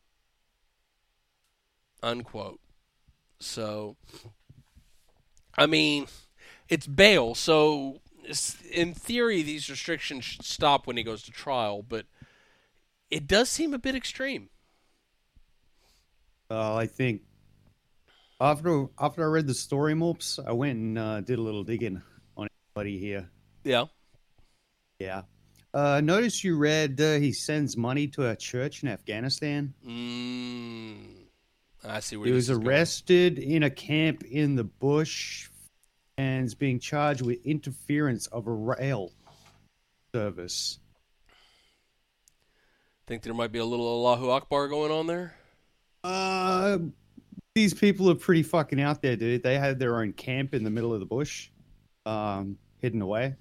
Unquote. So, I mean, it's bail, so s- in theory, these restrictions should stop when he goes to trial, but it does seem a bit extreme. Uh, I think after after I read the story morphs, I went and uh, did a little digging on everybody here. Yeah. Yeah. Uh, notice you read uh, he sends money to a church in Afghanistan. Mm, I see where He this was is going. arrested in a camp in the bush and is being charged with interference of a rail service. Think there might be a little Allahu Akbar going on there? Uh, these people are pretty fucking out there, dude. They had their own camp in the middle of the bush, um, hidden away.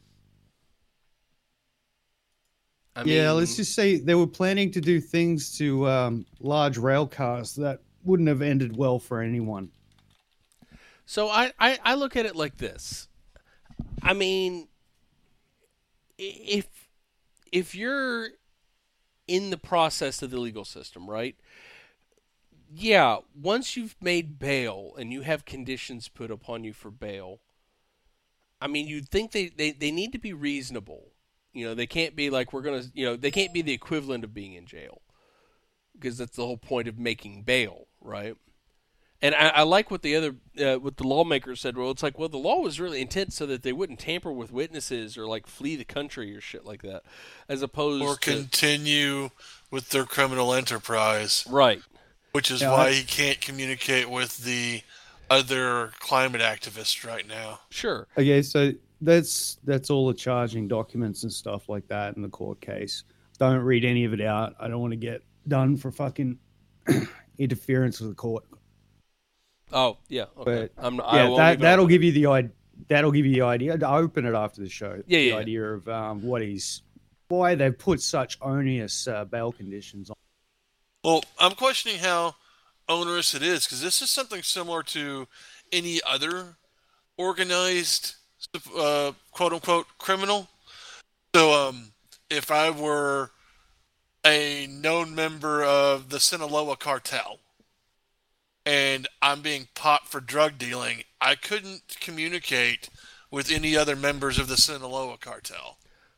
I yeah, mean, let's just say they were planning to do things to um, large rail cars that wouldn't have ended well for anyone. So I, I, I look at it like this. I mean, i- if if you're in the process of the legal system, right? Yeah, once you've made bail and you have conditions put upon you for bail, I mean, you'd think they, they, they need to be reasonable. You know, they can't be like, we're going to, you know, they can't be the equivalent of being in jail. Because that's the whole point of making bail, right? And I, I like what the other, uh, what the lawmakers said. Well, it's like, well, the law was really intent so that they wouldn't tamper with witnesses or like flee the country or shit like that, as opposed Or to continue with their criminal enterprise, right. which is Yeah, why I- he can't communicate with the other climate activists right now. Sure. Okay, so that's that's all the charging documents and stuff like that in the court case. Don't read any of it out. I don't want to get done for fucking interference with the court. Oh yeah. Okay. But I'm. I yeah, won't that leave it that'll open. give you the idea. That'll give you the idea. I'll open it after the show. Yeah, the yeah, yeah. idea of um, what he's why they've put such onerous uh, bail conditions on. Well, I'm questioning how onerous it is because this is something similar to any other organized, uh, quote unquote, criminal. So, um, if I were a known member of the Sinaloa cartel and I'm being popped for drug dealing, I couldn't communicate with any other members of the Sinaloa cartel.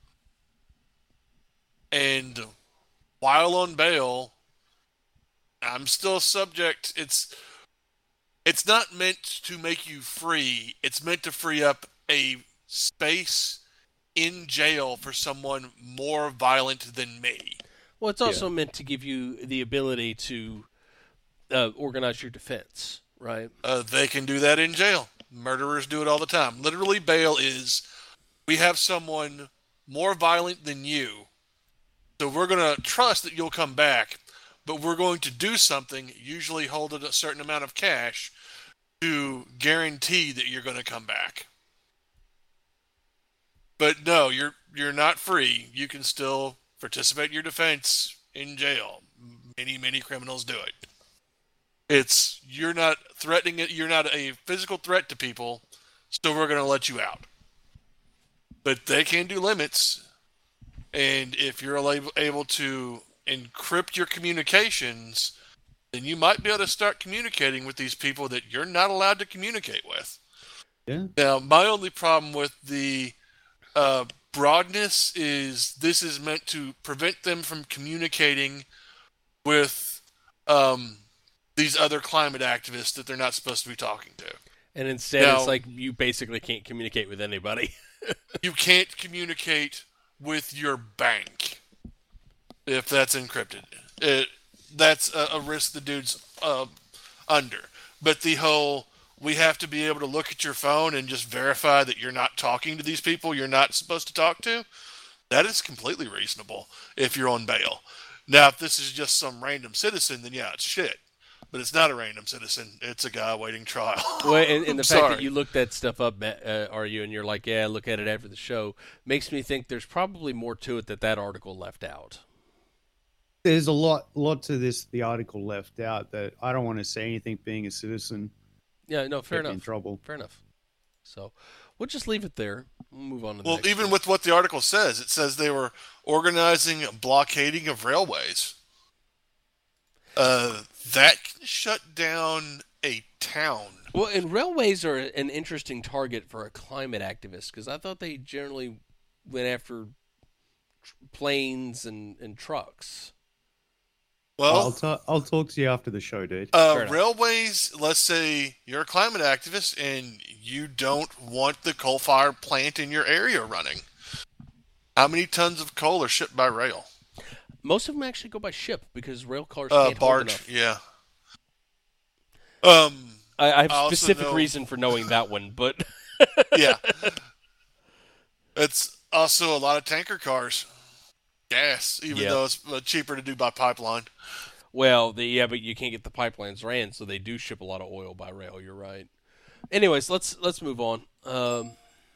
And while on bail, I'm still subject. It's it's not meant to make you free. It's meant to free up a space in jail for someone more violent than me. Well, it's also meant to give you the ability to uh, organize your defense, right? Uh, they can do that in jail. Murderers do it all the time. Literally, bail is we have someone more violent than you, so we're going to trust that you'll come back, but we're going to do something, usually hold a certain amount of cash, to guarantee that you're going to come back. But no, you're you're not free. You can still participate in your defense in jail. Many, many criminals do it. It's you're not threatening it. You're not a physical threat to people, so we're going to let you out. But they can do limits, and if you're able able to encrypt your communications, then you might be able to start communicating with these people that you're not allowed to communicate with. Yeah. Now, my only problem with the uh, broadness is this is meant to prevent them from communicating with um, these other climate activists that they're not supposed to be talking to. And instead, Now- it's like you basically can't communicate with anybody. You can't communicate with your bank if that's encrypted. It, that's a, a risk the dude's uh, under. But the whole, we have to be able to look at your phone and just verify that you're not talking to these people you're not supposed to talk to, that is completely reasonable if you're on bail. Now, if this is just some random citizen, then yeah, it's shit. But it's not a random citizen. It's a guy awaiting trial. Well, and, and the I'm fact that sorry. you looked that stuff up, Matt, uh, are you, and you're like, yeah, look at it after the show, makes me think there's probably more to it that that article left out. There's a lot, lot to this. The article left out that I don't want to say anything. Being a citizen, Yeah, no, fair get me in enough. trouble. Fair enough. So we'll just leave it there. We'll move on to the Well, next even one. with what the article says, it says they were organizing blockading of railways. Uh, that can shut down a town. Well, and railways are an interesting target for a climate activist because I thought they generally went after tr- planes and, and trucks. Well, I'll, ta- I'll talk to you after the show, dude. uh, enough. railways, let's say you're a climate activist and you don't want the coal-fired plant in your area running. How many tons of coal are shipped by rail? Most of them actually go by ship because rail cars Uh, can't hold barge, enough. yeah. Um, I, I have I also specific know- reason for knowing that one, but yeah. It's also a lot of tanker cars. Gas, even Yeah. though it's uh, cheaper to do by pipeline. well, the, yeah, but you can't get the pipelines ran, so they do ship a lot of oil by rail. You're right. Anyways, let's let's move on. Um,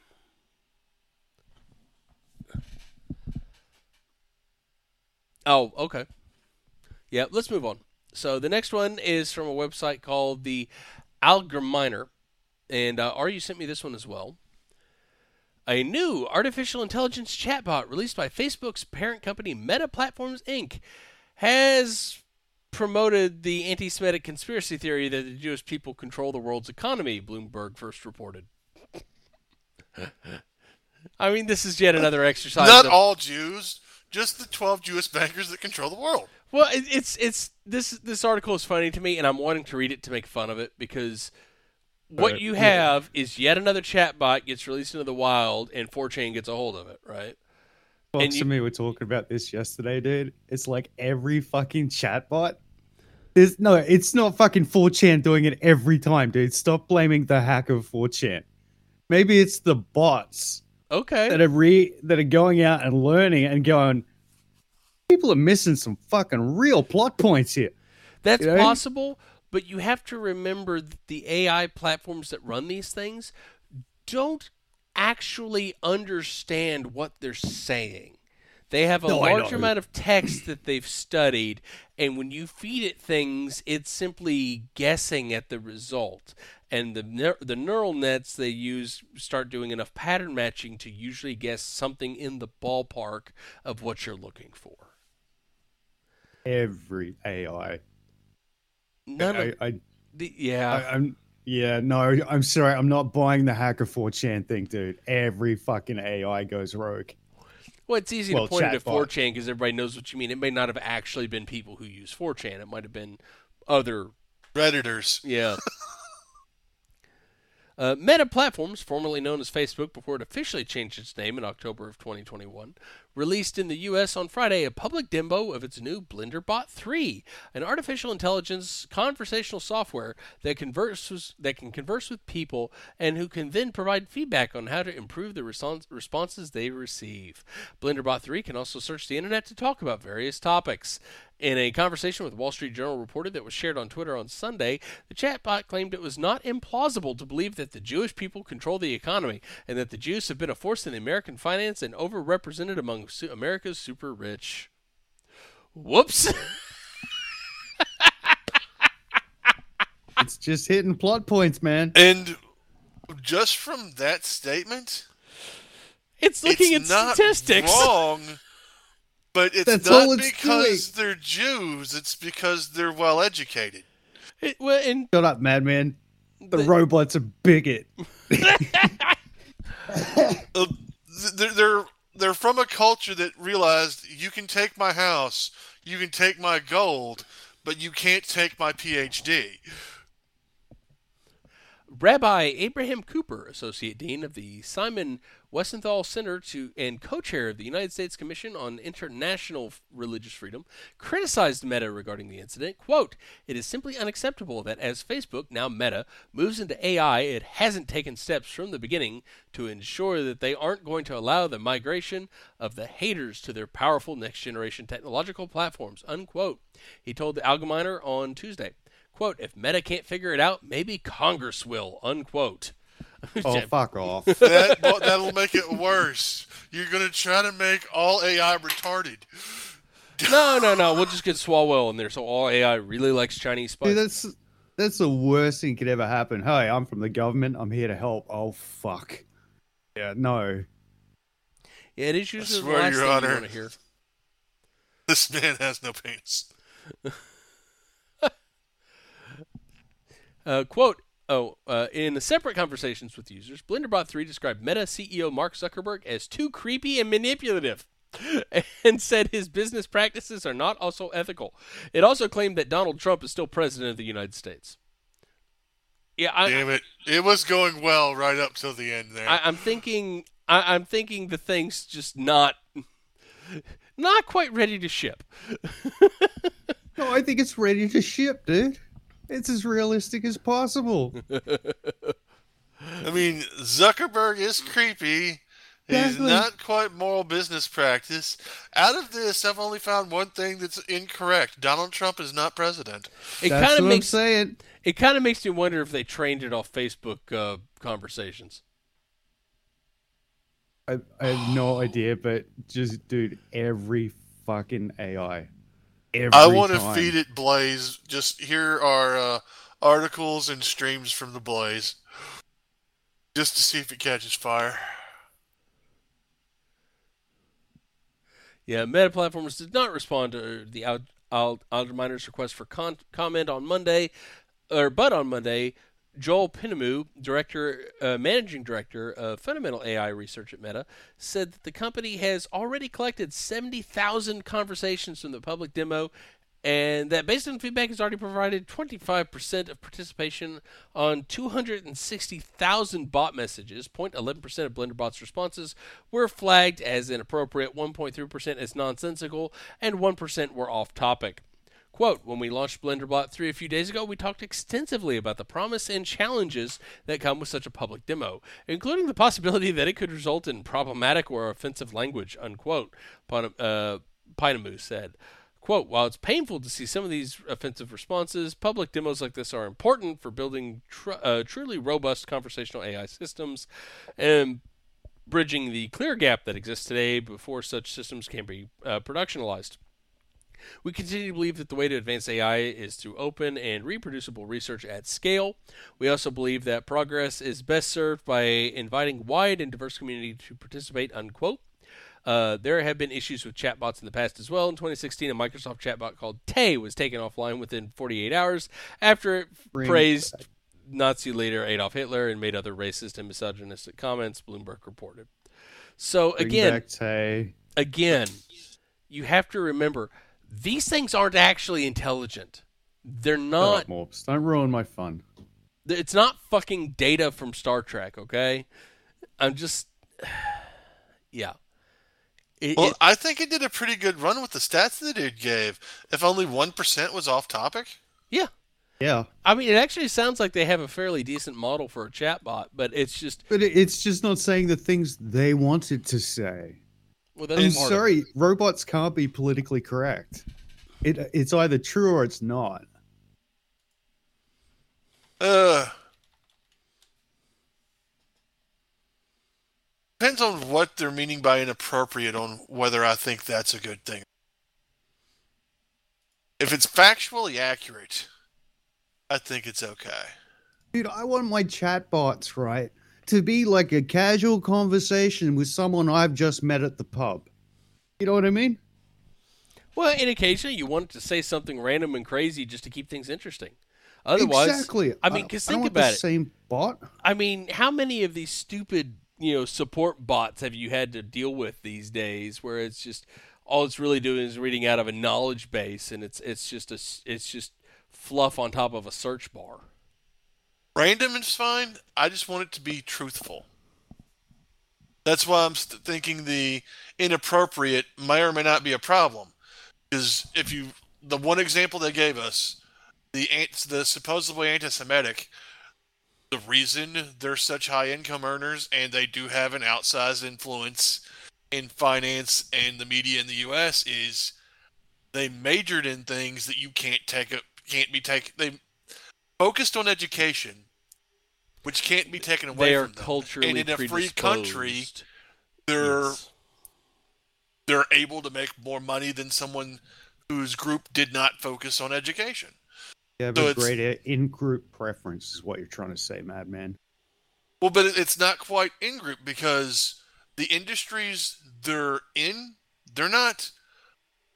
oh, okay. Yeah, let's move on. So the next one is from a website called the Algerminer, and uh, Ari, you sent me this one as well. A new artificial intelligence chatbot released by Facebook's parent company Meta Platforms Incorporated has promoted the anti-Semitic conspiracy theory that the Jewish people control the world's economy, Bloomberg first reported. I mean, this is yet another exercise. Not of, all Jews, just the twelve Jewish bankers that control the world. Well, it, it's it's this this article is funny to me, and I'm wanting to read it to make fun of it because what Right. you have is yet another chatbot gets released into the wild, and four chan gets a hold of it, right? Fox and you- and me were talking about this yesterday, dude. It's like every fucking chatbot. There's no, it's not fucking four chan doing it every time, dude. Stop blaming the hack of four chan. Maybe it's the bots Okay. that are re that are going out and learning and going. People are missing some fucking real plot points here. That's You know? possible, but you have to remember that the A I platforms that run these things don't actually understand what they're saying. They have a No, I large know. amount of text that they've studied, and when you feed it things, it's simply guessing at the result. And the neur- the neural nets they use start doing enough pattern matching to usually guess something in the ballpark of what you're looking for. Every A I. None I, of I, the yeah. I, I'm yeah, no, I'm sorry, I'm not buying the hacker four chan thing, dude. Every fucking A I goes rogue. Well, it's easy Well, to point it at chatbot. four chan because everybody knows what you mean. It may not have actually been people who use four chan. It might have been other, Redditors. yeah. Uh, Meta Platforms, formerly known as Facebook before it officially changed its name in October of twenty twenty-one, released in the U S on Friday a public demo of its new BlenderBot three, an artificial intelligence conversational software that converses that can converse with people and who can then provide feedback on how to improve the response, responses they receive. BlenderBot three can also search the internet to talk about various topics. In a conversation with Wall Street Journal reporter that was shared on Twitter on Sunday, the chatbot claimed it was not implausible to believe that the Jewish people control the economy and that the Jews have been a force in American finance and overrepresented among su- America's super rich. Whoops. It's just hitting plot points, man. And just from that statement, It's looking it's at not statistics. wrong, but it's That's not all it's because they're Jews. It's because they're well educated. It, well, and Shut up, madman. The, The- robot's a bigot. Uh, they're, they're they're from a culture that realized you can take my house, you can take my gold, but you can't take my P H D. Rabbi Abraham Cooper, Associate Dean of the Simon Wiesenthal Center to, and co-chair of the United States Commission on International Religious Freedom, criticized Meta regarding the incident. Quote, "It is simply unacceptable that as Facebook, now Meta, moves into A I, it hasn't taken steps from the beginning to ensure that they aren't going to allow the migration of the haters to their powerful next-generation technological platforms," unquote. He told the Algemeiner on Tuesday. Quote, "If Meta can't figure it out, maybe Congress will," unquote. Oh, fuck off. That well, that'll make it worse. You're gonna try to make all A I retarded. No, no, no. We'll just get Swalwell in there. So all A I really likes Chinese spice. Dude, that's that's the worst thing could ever happen. Hey, I'm from the government. I'm here to help. Oh, fuck. Yeah, no. Yeah, it is usually the swear, last Your thing Honor. you want to hear. This man has no penis. Uh, quote, oh, uh, in the separate conversations with users, BlenderBot three described Meta C E O Mark Zuckerberg as too creepy and manipulative and said his business practices are not also ethical. It also claimed that Donald Trump is still president of the United States. Yeah, I, Damn it! It was going well right up till the end there. I, I'm thinking, I, I'm thinking the thing's just not, not quite ready to ship. No, I think it's ready to ship, dude. It's as realistic as possible. I mean, Zuckerberg is creepy. He's Exactly. not quite moral business practice. Out of this, I've only found one thing that's incorrect. Donald Trump is not president. It That's kind of what makes I'm saying. it kind of makes me wonder if they trained it off Facebook uh, conversations. I, I have no idea, but just, dude, every fucking A I. Every I want to time. feed it Blaze. Just here are uh, articles and streams from the Blaze. Just to see if it catches fire. Yeah, Meta Platforms did not respond to the Al- Al- Alderminer's request for con- comment on Monday, or but on Monday, Joel Pinemu, director, uh, managing director of fundamental A I research at Meta, said that the company has already collected seventy thousand conversations from the public demo, and that based on feedback has already provided twenty-five percent of participation on two hundred sixty thousand bot messages. zero point one one percent of BlenderBot's responses were flagged as inappropriate, one point three percent as nonsensical, and one percent were off topic. Quote, when we launched BlenderBot three a few days ago, we talked extensively about the promise and challenges that come with such a public demo, including the possibility that it could result in problematic or offensive language, unquote, uh, Pinemu said. Quote, while it's painful to see some of these offensive responses, public demos like this are important for building tr- uh, truly robust conversational A I systems and bridging the clear gap that exists today before such systems can be uh, productionalized. We continue to believe that the way to advance A I is through open and reproducible research at scale. We also believe that progress is best served by inviting wide and diverse community to participate, unquote. Uh, there have been issues with chatbots in the past as well. In twenty sixteen, a Microsoft chatbot called Tay was taken offline within forty-eight hours after it Bring praised back. Nazi leader Adolf Hitler and made other racist and misogynistic comments, Bloomberg reported. So, Bring again, back Tay. again, you have to remember, these things aren't actually intelligent. They're Shut not. up, Morps. Don't ruin my fun. It's not fucking Data from Star Trek, okay? I'm just. Yeah. It, Well, it, I think it did a pretty good run with the stats that it gave. If only one percent was off topic. yeah. Yeah. I mean, it actually sounds like they have a fairly decent model for a chatbot, but it's just. But it- it's just not saying the things they wanted to say. Well, that's I'm part of it. sorry, robots can't be politically correct. It It's either true or it's not. Uh, depends on what they're meaning by inappropriate on whether I think that's a good thing. If it's factually accurate, I think it's okay. Dude, I want my chatbots, right, to be like a casual conversation with someone I've just met at the pub. You know what I mean? Well, and occasionally you want it to say something random and crazy just to keep things interesting. Otherwise, exactly. I mean, because I don't think want the about it. Same bot. I mean, how many of these stupid, you know, support bots have you had to deal with these days, where it's just all it's really doing is reading out of a knowledge base, and it's it's just a it's just fluff on top of a search bar. Random is fine. I just want it to be truthful. That's why I'm st- thinking the inappropriate may or may not be a problem. Because if you, the one example they gave us, the ant- the supposedly anti-Semitic, the reason they're such high income earners and they do have an outsized influence in finance and the media in the U S is they majored in things that you can't take up, can't be taken. They focused on education, which can't be taken away They are from them. culturally And in a free predisposed. country, they're Yes. they're able to make more money than someone whose group did not focus on education. Yeah, So but it's- greater in-group preference is what you're trying to say, Madman. Well, but it- it's not quite in group because the industries they're in, they're not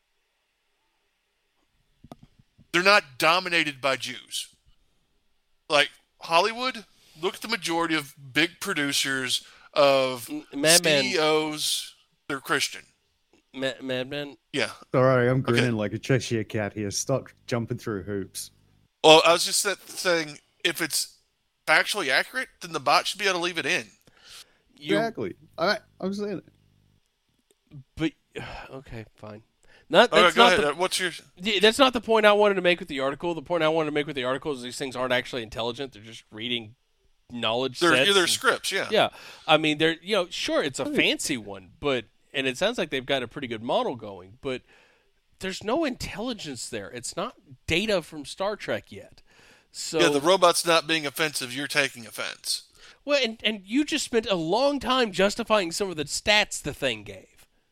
they're not dominated by Jews. like Hollywood, look at the majority of big producers of Madman. C E Os. They're Christian. Ma- Madman. Yeah. Sorry, I'm grinning Okay. like a Cheshire cat here. Stop jumping through hoops. Well, I was just sa- saying, if it's factually accurate, then the bot should be able to leave it in. You, Exactly. I, I'm saying it. But okay, fine. Not Okay, that's go not ahead. the Uh, What's your? Yeah, that's not the point I wanted to make with the article. The point I wanted to make with the article is these things aren't actually intelligent. They're just reading knowledge They're, sets. yeah, they're and- scripts. Yeah. yeah, I mean, they're you know, sure, it's a fancy one, but and it sounds like they've got a pretty good model going, but there's no intelligence there. It's not data from Star Trek yet. So Yeah, the robot's not being offensive. You're taking offense. well, and and you just spent a long time justifying some of the stats the thing gave.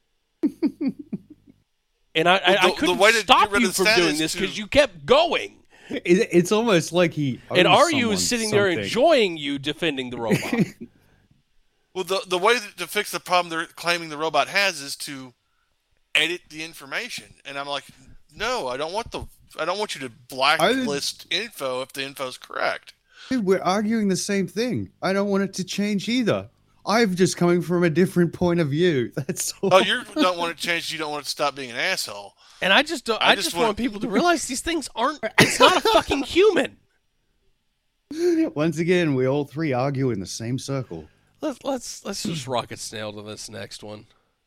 And I, I, Well, I the- couldn't the way to stop get rid you of from stat doing is this to- because you kept going. It, it's almost like he. And owes Aryu someone is sitting there something. enjoying you defending the robot. Well, the the way to fix the problem they're claiming the robot has is to edit the information, and I'm like, no, I don't want the I don't want you to blacklist info if the info's correct. Dude, we're arguing the same thing. I don't want it to change either. I'm just coming from a different point of view. That's all. Oh, you don't want it to change. You don't want it to stop being an asshole. And I just don't, I, I just, just want want- people to realize these things aren't. It's not a fucking human. Once again, we all three argue in the same circle. Let's let's let's just rocket snail to this next one.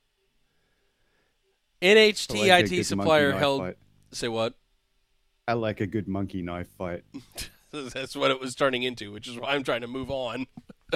N H T I I like a T good supplier monkey knife held. fight. Say what? I like a good monkey knife fight. That's what it was turning into, which is why I'm trying to move on.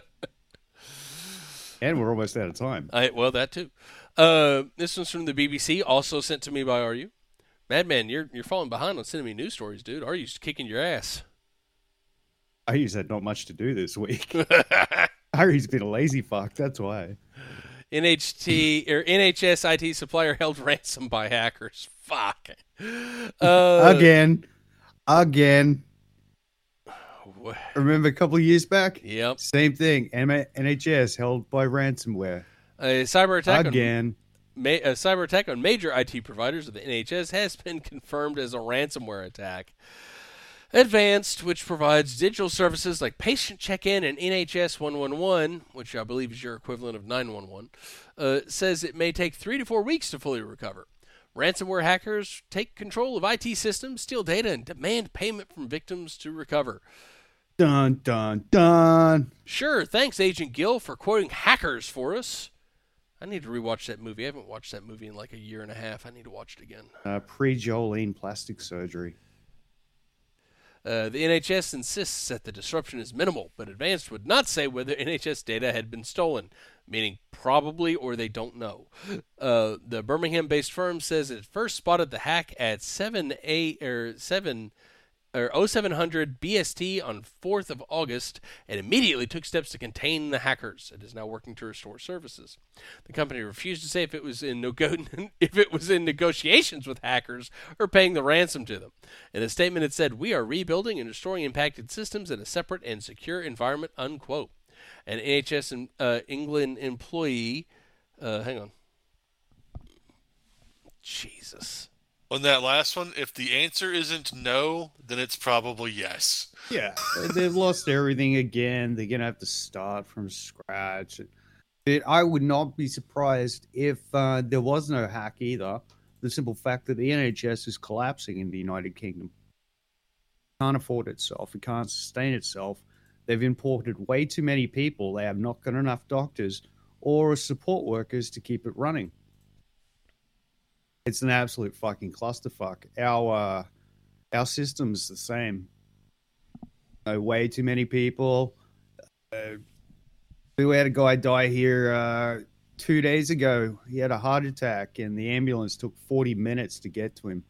And we're almost out of time. I well that too. Uh, this one's from the B B C, also sent to me by Are You? Madman, you're you're falling behind on sending me news stories, dude. Are you kicking your ass? I used had not much to do this week. Harry's been a lazy fuck, that's why. N H T or N H S I T supplier held ransom by hackers. Fuck. Uh, Again. Again. wh- Remember a couple of years back? Yep. Same thing. N H S held by ransomware. A cyber attack on Again. ma- a cyber attack on major I T providers of the N H S has been confirmed as a ransomware attack. Advanced, which provides digital services like patient check-in and N H S one one one, which I believe is your equivalent of nine one one, uh, says it may take three to four weeks to fully recover. Ransomware hackers take control of I T systems, steal data, and demand payment from victims to recover. Dun, dun, dun. Sure, thanks, Agent Gill, for quoting hackers for us. I need to rewatch that movie. I haven't watched that movie in like a year and a half. I need to watch it again. Uh, Pre-Jolene plastic surgery. Uh, the N H S insists that the disruption is minimal, but Advanced would not say whether N H S data had been stolen, meaning probably or they don't know. Uh, the Birmingham-based firm says it first spotted the hack at seven a or seven or oh seven hundred B S T on fourth of August and immediately took steps to contain the hackers. It is now working to restore services. The company refused to say if it was in nego- if it was in negotiations with hackers or paying the ransom to them. In a statement, it said, "We are rebuilding and restoring impacted systems in a separate and secure environment." Unquote. An N H S in, uh, England employee, uh, hang on, Jesus. On that last one, if the answer isn't no, then it's probably yes. Yeah. They've lost everything again. They're going to have to start from scratch. But I would not be surprised if uh, there was no hack either. The simple fact that the N H S is collapsing in the United Kingdom. It can't afford itself. It can't sustain itself. They've imported way too many people. They have not got enough doctors or support workers to keep it running. It's an absolute fucking clusterfuck. Our uh, our system's the same. Uh, way too many people. Uh, we had a guy die here uh, two days ago. He had a heart attack, and the ambulance took forty minutes to get to him.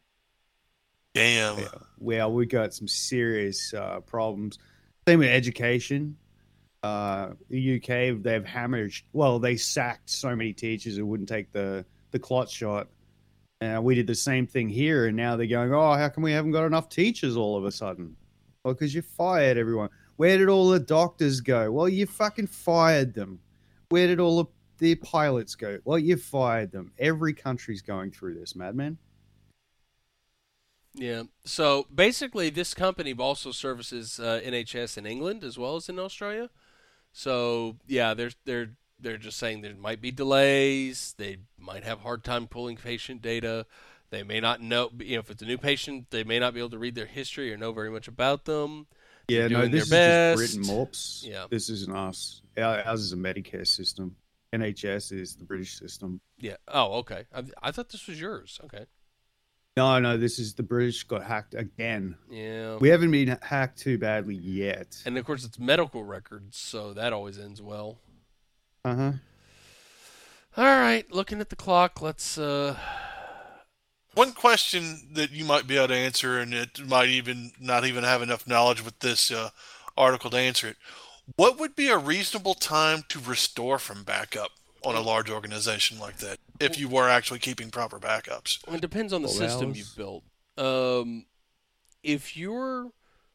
Damn. Yeah. Well, we got some serious uh, problems. Same with education. Uh, the U K, they've hammered. Well, they sacked so many teachers who wouldn't take the the clot shot. And we did the same thing here, and now they're going, oh, how come we haven't got enough teachers all of a sudden? Well, because you fired everyone. Where did all the doctors go? Well, you fucking fired them. Where did all the, the pilots go? Well, you fired them. Every country's going through this, madman. Yeah. So basically, this company also services uh, N H S in England as well as in Australia. So yeah, they're they're they're just saying there might be delays. They might have a hard time pulling patient data. They may not know, you know, if it's a new patient, they may not be able to read their history or know very much about them. They're Yeah, no, doing this is their just Britain best. Morps. Yeah. This isn't us. Our- Ours is a Medicare system. N H S is the British system. Yeah. Oh, okay. I, I thought this was yours. Okay. No, no, this is the British got hacked again. Yeah. We haven't been hacked too badly yet. And of course, it's medical records, so that always ends well. Uh huh. All right. Looking at the clock, let's. uh One question that you might be able to answer, and it might even not even have enough knowledge with this uh, article to answer it. What would be a reasonable time to restore from backup on a large organization like that, if you were actually keeping proper backups? It depends on the Twelve system hours. you've built. Um, if you're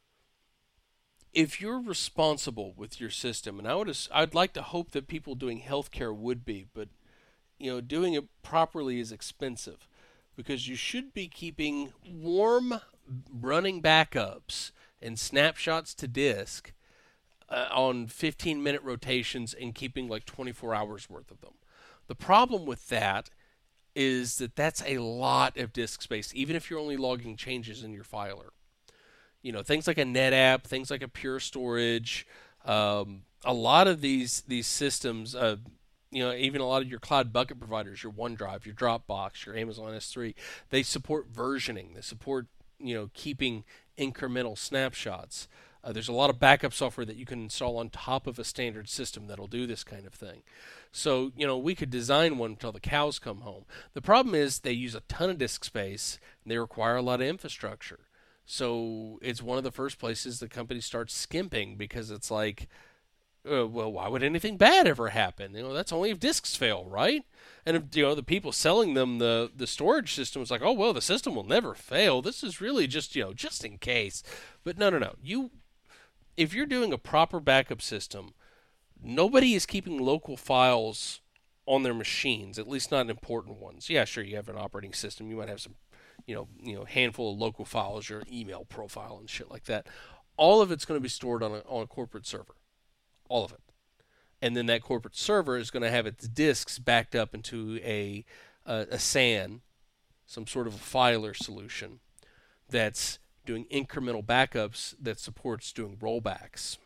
if you're responsible with your system, and I would as- I'd like to hope that people doing healthcare would be, but you know, doing it properly is expensive because you should be keeping warm running backups and snapshots to disk uh, on fifteen minute rotations and keeping like twenty-four hours worth of them. The problem with that is that that's a lot of disk space, even if you're only logging changes in your filer. You know, things like a NetApp, things like a Pure Storage, um, a lot of these these systems, uh, you know, even a lot of your cloud bucket providers, your OneDrive, your Dropbox, your Amazon S three, they support versioning. They support, you know, keeping incremental snapshots. Uh, there's a lot of backup software that you can install on top of a standard system that'll do this kind of thing. So, you know, we could design one until the cows come home. The problem is they use a ton of disk space and they require a lot of infrastructure. So it's one of the first places the company starts skimping because it's like, uh, well, why would anything bad ever happen? You know, that's only if disks fail, right? And if, you know, the people selling them the the storage system is like, oh well, the system will never fail. This is really just, you know, just in case. But no, no, no. You, if you're doing a proper backup system, nobody is keeping local files on their machines, at least not important ones. Yeah, sure, you have an operating system. You might have some, you know, you know, handful of local files, your email profile and shit like that. All of it's going to be stored on a on a corporate server, all of it, and then that corporate server is going to have its disks backed up into a a, a S A N, some sort of a filer solution that's doing incremental backups that supports doing rollbacks,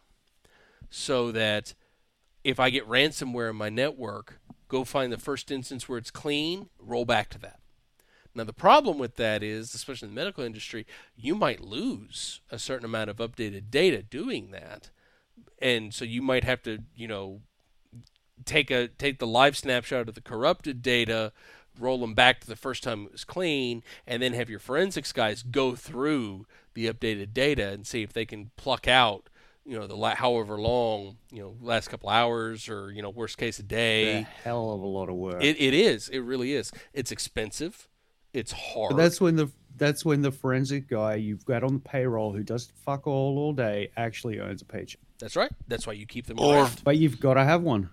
so that if I get ransomware in my network, go find the first instance where it's clean, roll back to that. Now, the problem with that is, especially in the medical industry, you might lose a certain amount of updated data doing that. And so you might have to, you know, take a take the live snapshot of the corrupted data, roll them back to the first time it was clean, and then have your forensics guys go through the updated data and see if they can pluck out, you know, the la- however long, you know, last couple hours or, you know, worst case a A day. hell of a lot of work. It it is. It really is. It's expensive. It's hard. But that's when the that's when the forensic guy you've got on the payroll who does fuck all all day actually earns a paycheck. That's right. That's why you keep them Or- around. But you've got to have one.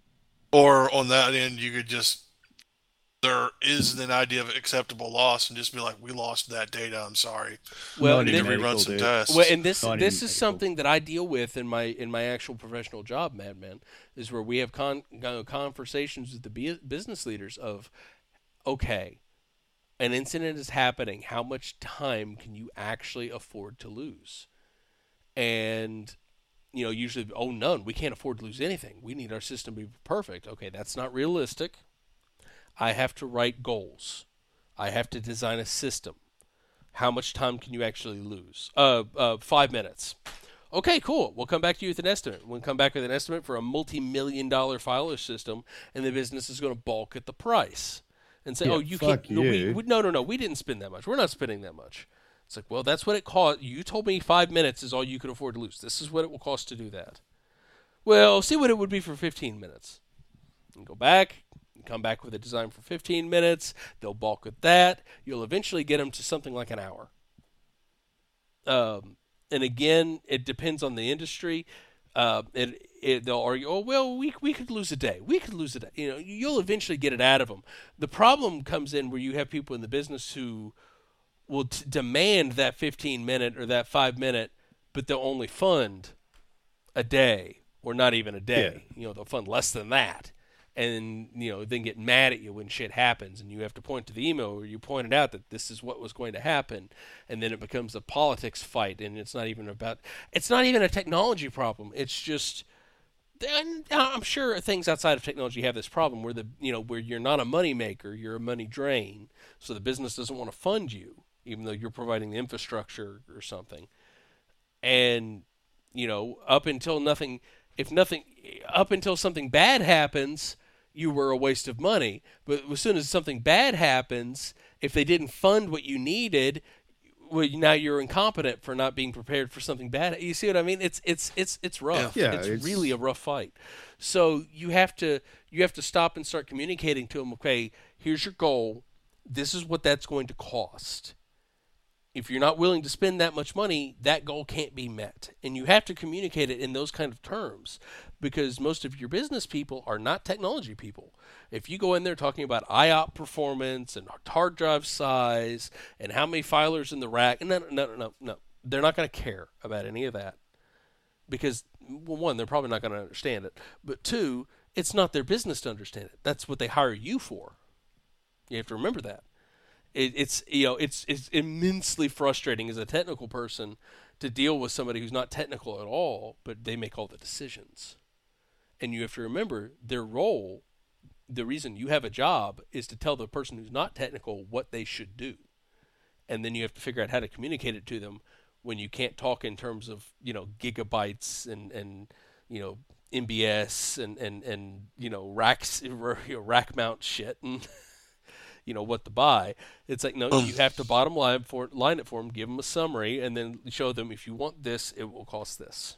Or on that end, you could just, there is an idea of acceptable loss and just be like, we lost that data, I'm sorry. Well, Not We need even to then- medical, rerun some dude. tests. Well, and this Not this even is medical. something that I deal with in my in my actual professional job, Madman, is where we have con, uh, conversations with the bu- business leaders of, okay, an incident is happening. How much time can you actually afford to lose? And you know, usually, oh, none. We can't afford to lose anything. We need our system to be perfect. Okay, that's not realistic. I have to write goals. I have to design a system. How much time can you actually lose? Uh, uh, five minutes. Okay, cool. We'll come back to you with an estimate. We'll come back with an estimate for a multi-million dollar filer system, and the business is going to balk at the price and say, Yeah, "Oh, you fuck can't." No, we, you. we, no, no, no. We didn't spend that much. We're not spending that much. It's like, well, that's what it cost. You told me five minutes is all you could afford to lose. This is what it will cost to do that. Well, see what it would be for fifteen minutes. And go back, and come back with a design for fifteen minutes. They'll balk at that. You'll eventually get them to something like an hour. Um, and again, it depends on the industry. Uh, it, it, they'll argue, oh, well, we, we could lose a day. We could lose a day. You know, you'll eventually get it out of them. The problem comes in where you have people in the business who will t- demand that fifteen minute or that five minute, but they'll only fund a day or not even a day. Yeah. You know, they'll fund less than that. And, you know, then get mad at you when shit happens, and you have to point to the email where you pointed out that this is what was going to happen, and then it becomes a politics fight, and it's not even about, it's not even a technology problem. It's just, and I'm sure things outside of technology have this problem where the, you know, where you're not a money maker, you're a money drain, so the business doesn't want to fund you, even though you're providing the infrastructure or something. And, you know, up until nothing, if nothing, up until something bad happens, you were a waste of money. But as soon as something bad happens, if they didn't fund what you needed, well, now you're incompetent for not being prepared for something bad. You see what I mean? It's it's it's it's rough. Yeah, it's, it's- really a rough fight. So you have to you have to stop and start communicating to them. Okay, here's your goal. This is what that's going to cost. If you're not willing to spend that much money, that goal can't be met. And you have to communicate it in those kind of terms, because most of your business people are not technology people. If you go in there talking about I O P performance and hard drive size and how many filers in the rack, no, no, no, no, no. They're not going to care about any of that, because, well, one, they're probably not going to understand it. But two, it's not their business to understand it. That's what they hire you for. You have to remember that. It, it's you know it's it's immensely frustrating as a technical person to deal with somebody who's not technical at all, but they make all the decisions. And you have to remember their role. The reason you have a job is to tell the person who's not technical what they should do, and then you have to figure out how to communicate it to them when you can't talk in terms of, you know, gigabytes and and you know M B S and and and you know racks, you know, rack mount shit and. You know what to buy. It's like, no, you have to bottom line for line it for them, give them a summary, and then show them, if you want this, it will cost this.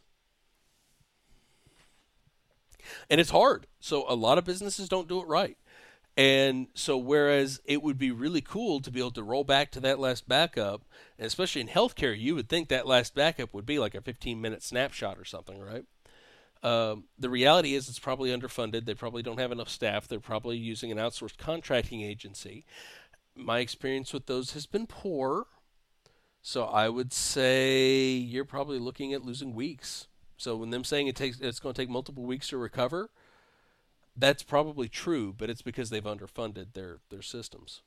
And it's hard. So a lot of businesses don't do it right. And so whereas it would be really cool to be able to roll back to that last backup, and especially in healthcare, you would think that last backup would be like a fifteen minute snapshot or something, right? Um, the reality is it's probably underfunded. They probably don't have enough staff. They're probably using an outsourced contracting agency. My experience with those has been poor. So I would say you're probably looking at losing weeks. So when them saying it takes it's going to take multiple weeks to recover, that's probably true, but it's because they've underfunded their, their systems.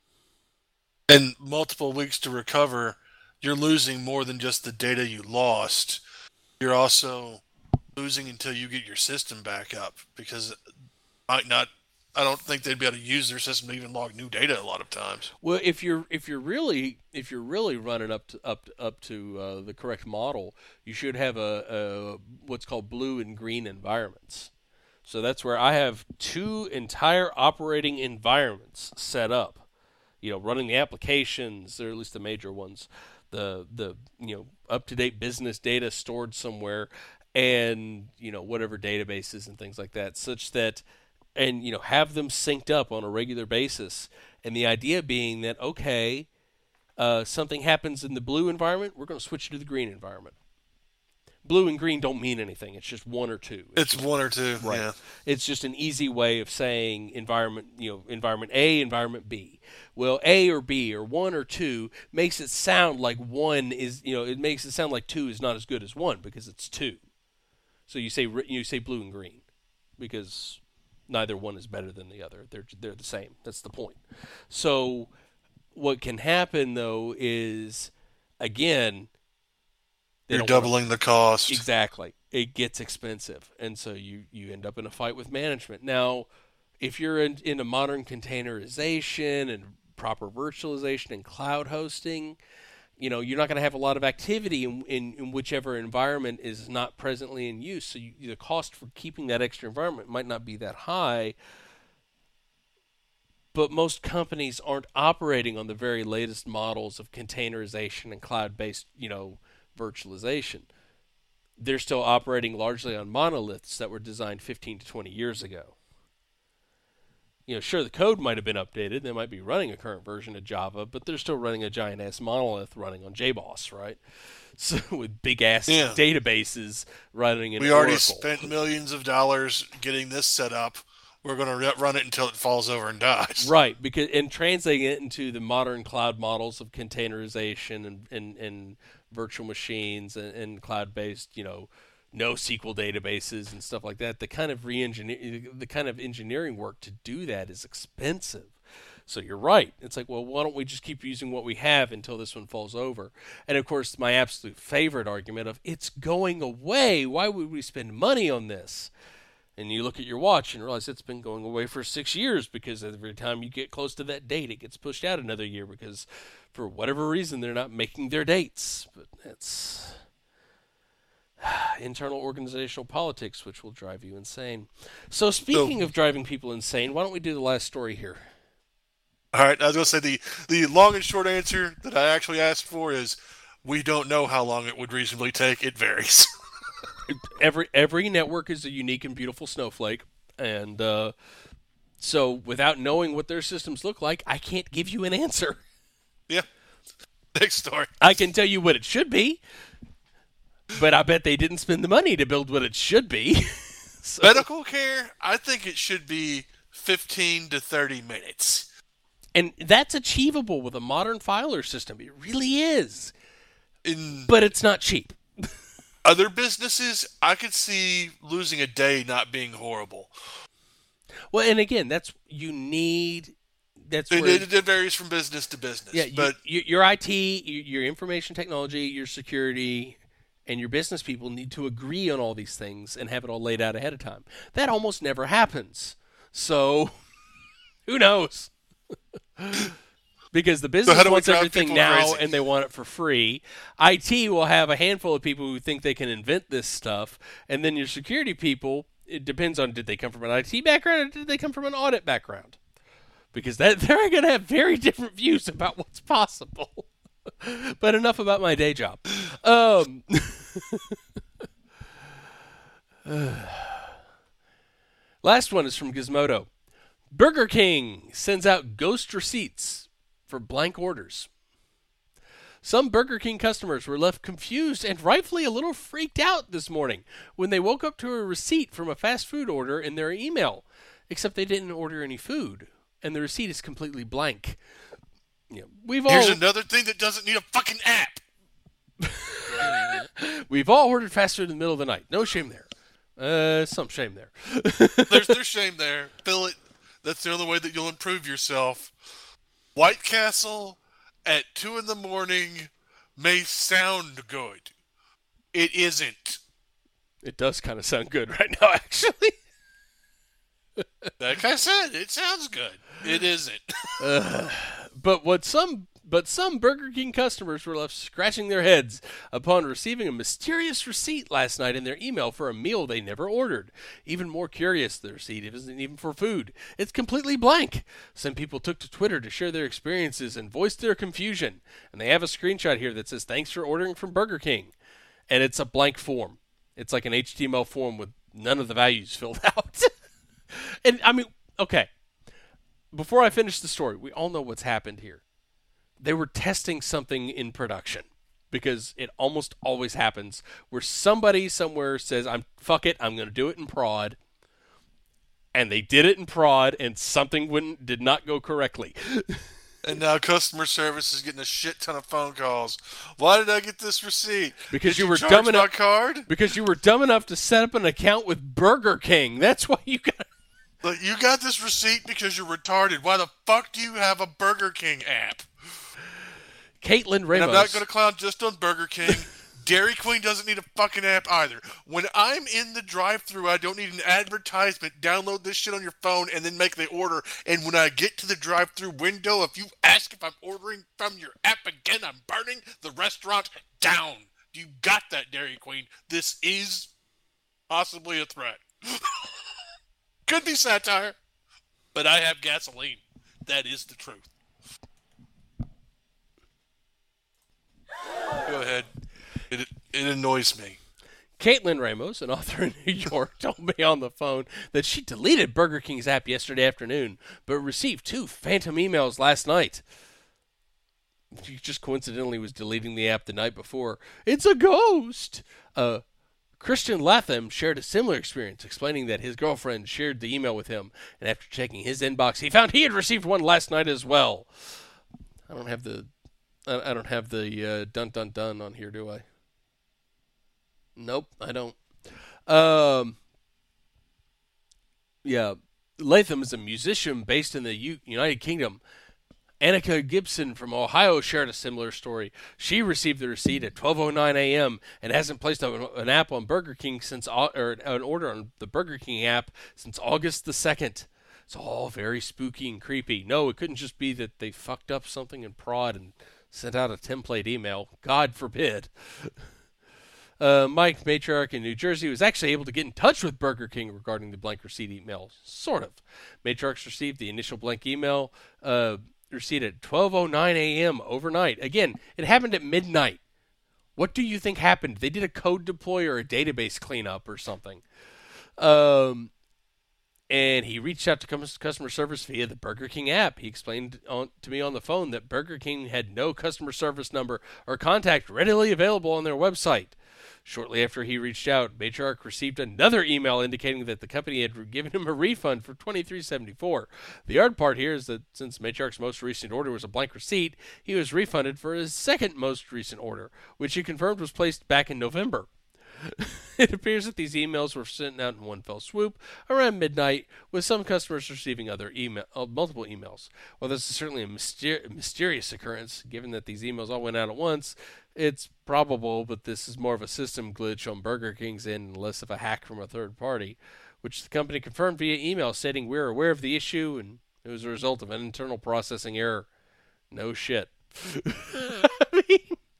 And multiple weeks to recover, you're losing more than just the data you lost. You're also losing until you get your system back up, because it might not. I don't think they'd be able to use their system to even log new data a lot of times. Well, if you're if you're really if you're really running up to up to, up to uh, the correct model, you should have a, a what's called blue and green environments. So that's where I have two entire operating environments set up. You know, running the applications, or at least the major ones, the the you know up to date business data stored somewhere, and you know whatever databases and things like that, such that, and you know have them synced up on a regular basis. And the idea being that, okay, uh, something happens in the blue environment, we're going to switch to the green environment. Blue and green don't mean anything. It's just one or two. It's, it's one or two, right. Yeah. It's just an easy way of saying environment, you know, environment A, environment B. Well, A or B or one or two makes it sound like one is, you know, it makes it sound like two is not as good as one because it's two. So you say you say blue and green because neither one is better than the other. They're they're the same. That's the point. So what can happen though is, again, they you're don't wanna- doubling the cost. Exactly. It gets expensive, and so you you end up in a fight with management. Now, if you're in, into modern containerization and proper virtualization and cloud hosting, you know, you're not going to have a lot of activity in, in, in whichever environment is not presently in use. So you, the cost for keeping that extra environment might not be that high. But most companies aren't operating on the very latest models of containerization and cloud-based, you know, virtualization. They're still operating largely on monoliths that were designed fifteen to twenty years ago. You know, sure, the code might have been updated. They might be running a current version of Java, but they're still running a giant-ass monolith running on J BOSS, right? So with big-ass Yeah. databases running in We already Oracle. spent millions of dollars getting this set up. we're going to run it until it falls over and dies. Right, because and translating it into the modern cloud models of containerization and, and, and virtual machines and, and cloud-based, you know, NoSQL databases and stuff like that, the kind of re-engineer, the kind of engineering work to do that is expensive. So you're right. It's like, well, why don't we just keep using what we have until this one falls over? And of course, my absolute favorite argument of it's going away. Why would we spend money on this? And you look at your watch and realize it's been going away for six years because every time you get close to that date, it gets pushed out another year because for whatever reason, they're not making their dates. But it's internal organizational politics, which will drive you insane. So speaking So- of driving people insane, why don't we do the last story here? All right, I was going to say the, the long and short answer that I actually asked for is we don't know how long it would reasonably take. It varies. Every every network is a unique and beautiful snowflake, and uh, so without knowing what their systems look like, I can't give you an answer. Yeah. Next story. I can tell you what it should be, but I bet they didn't spend the money to build what it should be. So, Medical care, I think it should be fifteen to thirty minutes. and that's achievable with a modern filer system. It really is, In but it's not cheap. other businesses, I could see losing a day not being horrible. Well, and again, that's you need. That's It, where, it, it varies from business to business. yeah, you, but you, your I T, your, your information technology, your security, and your business people need to agree on all these things and have it all laid out ahead of time. That almost never happens. So, who knows? Because the business how do we wants drive everything people now crazy? and they want it for free. I T will have a handful of people who think they can invent this stuff. And then your security people, it depends on did they come from an I T background or did they come from an audit background? Because that they're going to have very different views about what's possible. But enough about my day job. Um, last one is from Gizmodo. Burger King sends out ghost receipts for blank orders. Some Burger King customers were left confused and rightfully a little freaked out this morning when they woke up to a receipt from a fast food order in their email, except they didn't order any food, and the receipt is completely blank. You know, we've all here's another thing that doesn't need a fucking app. we've all ordered fast food in the middle of the night. No shame there. Uh, some shame there. There's there's shame there. Fill it. That's the only way that you'll improve yourself. White Castle at two in the morning may sound good. It isn't. It does kind of sound good right now, actually. Like I said, it sounds good. It isn't. But what some but some Burger King customers were left scratching their heads upon receiving a mysterious receipt last night in their email for a meal they never ordered. Even more curious, the receipt isn't even for food. It's completely blank. Some people took to Twitter to share their experiences and voiced their confusion. And they have a screenshot here that says, "Thanks for ordering from Burger King." And it's a blank form. It's like an H T M L form with none of the values filled out. And, I mean, okay. Before I finish the story, we all know what's happened here. They were testing something in production because it almost always happens where somebody somewhere says, "I'm fuck it, I'm going to do it in prod." And they did it in prod and something wouldn't did not go correctly. And now customer service is getting a shit ton of phone calls. Why did I get this receipt? Because Did you were charge dumb my enough- card? Because you were dumb enough to set up an account with Burger King. That's why you got Like, you got this receipt because you're retarded. Why the fuck do you have a Burger King app? Caitlin Ramos. And I'm not going to clown just on Burger King. Dairy Queen doesn't need a fucking app either. When I'm in the drive-thru, I don't need an advertisement. Download this shit on your phone and then make the order. And when I get to the drive-thru window, if you ask if I'm ordering from your app again, I'm burning the restaurant down. You got that, Dairy Queen. This is possibly a threat. Could be satire, but I have gasoline. That is the truth. Go ahead. It it annoys me. Caitlin Ramos, an author in New York, told me on the phone that she deleted Burger King's app yesterday afternoon, but received two phantom emails last night. She just coincidentally was deleting the app the night before. It's a ghost! Uh, Christian Latham shared a similar experience, explaining that his girlfriend shared the email with him, and after checking his inbox, he found he had received one last night as well. I don't have the, I don't have the uh, dun dun dun on here, do I? Nope, I don't. Um, yeah, Latham is a musician based in the U- United Kingdom. Annika Gibson from Ohio shared a similar story. She received the receipt at twelve oh nine a.m. and hasn't placed an app on Burger King since, or an order on the Burger King app since August the second. It's all very spooky and creepy. No, it couldn't just be that they fucked up something in prod and sent out a template email. God forbid. Uh, Mike, matriarch in New Jersey, was actually able to get in touch with Burger King regarding the blank receipt email. Sort of. Matriarchs received the initial blank email uh, receipt at twelve oh nine a.m. overnight. Again, it happened at midnight. What do you think happened? They did a code deploy or a database cleanup or something. Um, and he reached out to customer service via the Burger King app. He explained on, to me on the phone that Burger King had no customer service number or contact readily available on their website. Shortly after he reached out, Matriarch received another email indicating that the company had given him a refund for twenty-three seventy-four. The hard part here is that since Matriarch's most recent order was a blank receipt, he was refunded for his second most recent order, which he confirmed was placed back in November. It appears that these emails were sent out in one fell swoop around midnight, with some customers receiving other email, uh, multiple emails. While this is certainly a myster- mysterious occurrence, given that these emails all went out at once, it's probable that this is more of a system glitch on Burger King's end and less of a hack from a third party, which the company confirmed via email, stating we're aware of the issue and it was a result of an internal processing error. No shit. I mean,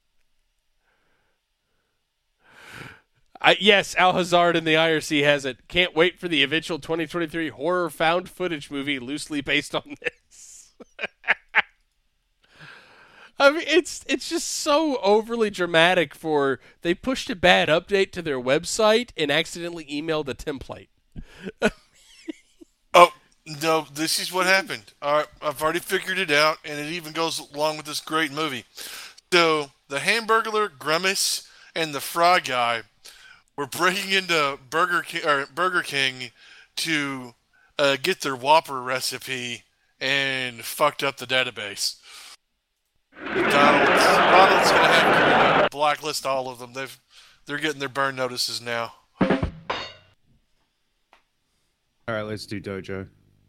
I, yes, Al Hazard in the I R C has it. Can't wait for the eventual twenty twenty-three horror found footage movie loosely based on this. I mean, it's it's just so overly dramatic for they pushed a bad update to their website and accidentally emailed a template. Oh, no, this is what happened. All right, I've already figured it out, and it even goes along with this great movie. So, the Hamburglar, Grimace, and the Fry Guy were breaking into Burger King, or Burger King to uh, get their Whopper recipe and fucked up the database. McDonald's, McDonald's gonna have to blacklist all of them. They've they're getting their burn notices now. All right, let's do Dojo.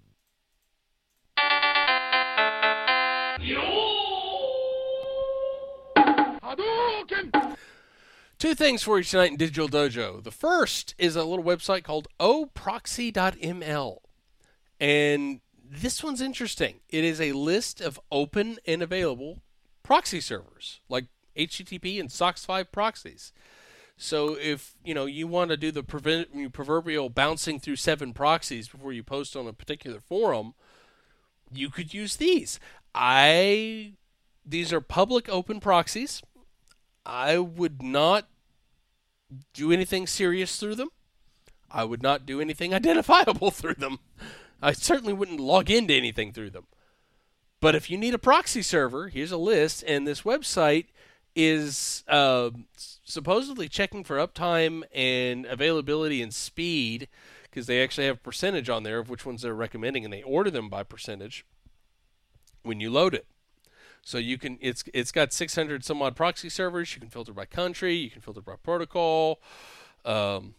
Two things for you tonight in Digital Dojo. The first is a little website called o proxy dot m l. And this one's interesting. It is a list of open and available proxy servers, like H T T P and SOCKS five proxies. So if, you know, you want to do the prevent, proverbial bouncing through seven proxies before you post on a particular forum, you could use these. I these are public open proxies. I would not do anything serious through them. I would not do anything identifiable through them. I certainly wouldn't log into anything through them. But if you need a proxy server, here's a list, and this website is uh, supposedly checking for uptime and availability and speed, because they actually have a percentage on there of which ones they're recommending, and they order them by percentage when you load it. So you can, it's it's got six hundred some odd proxy servers. You can filter by country. You can filter by protocol. Um,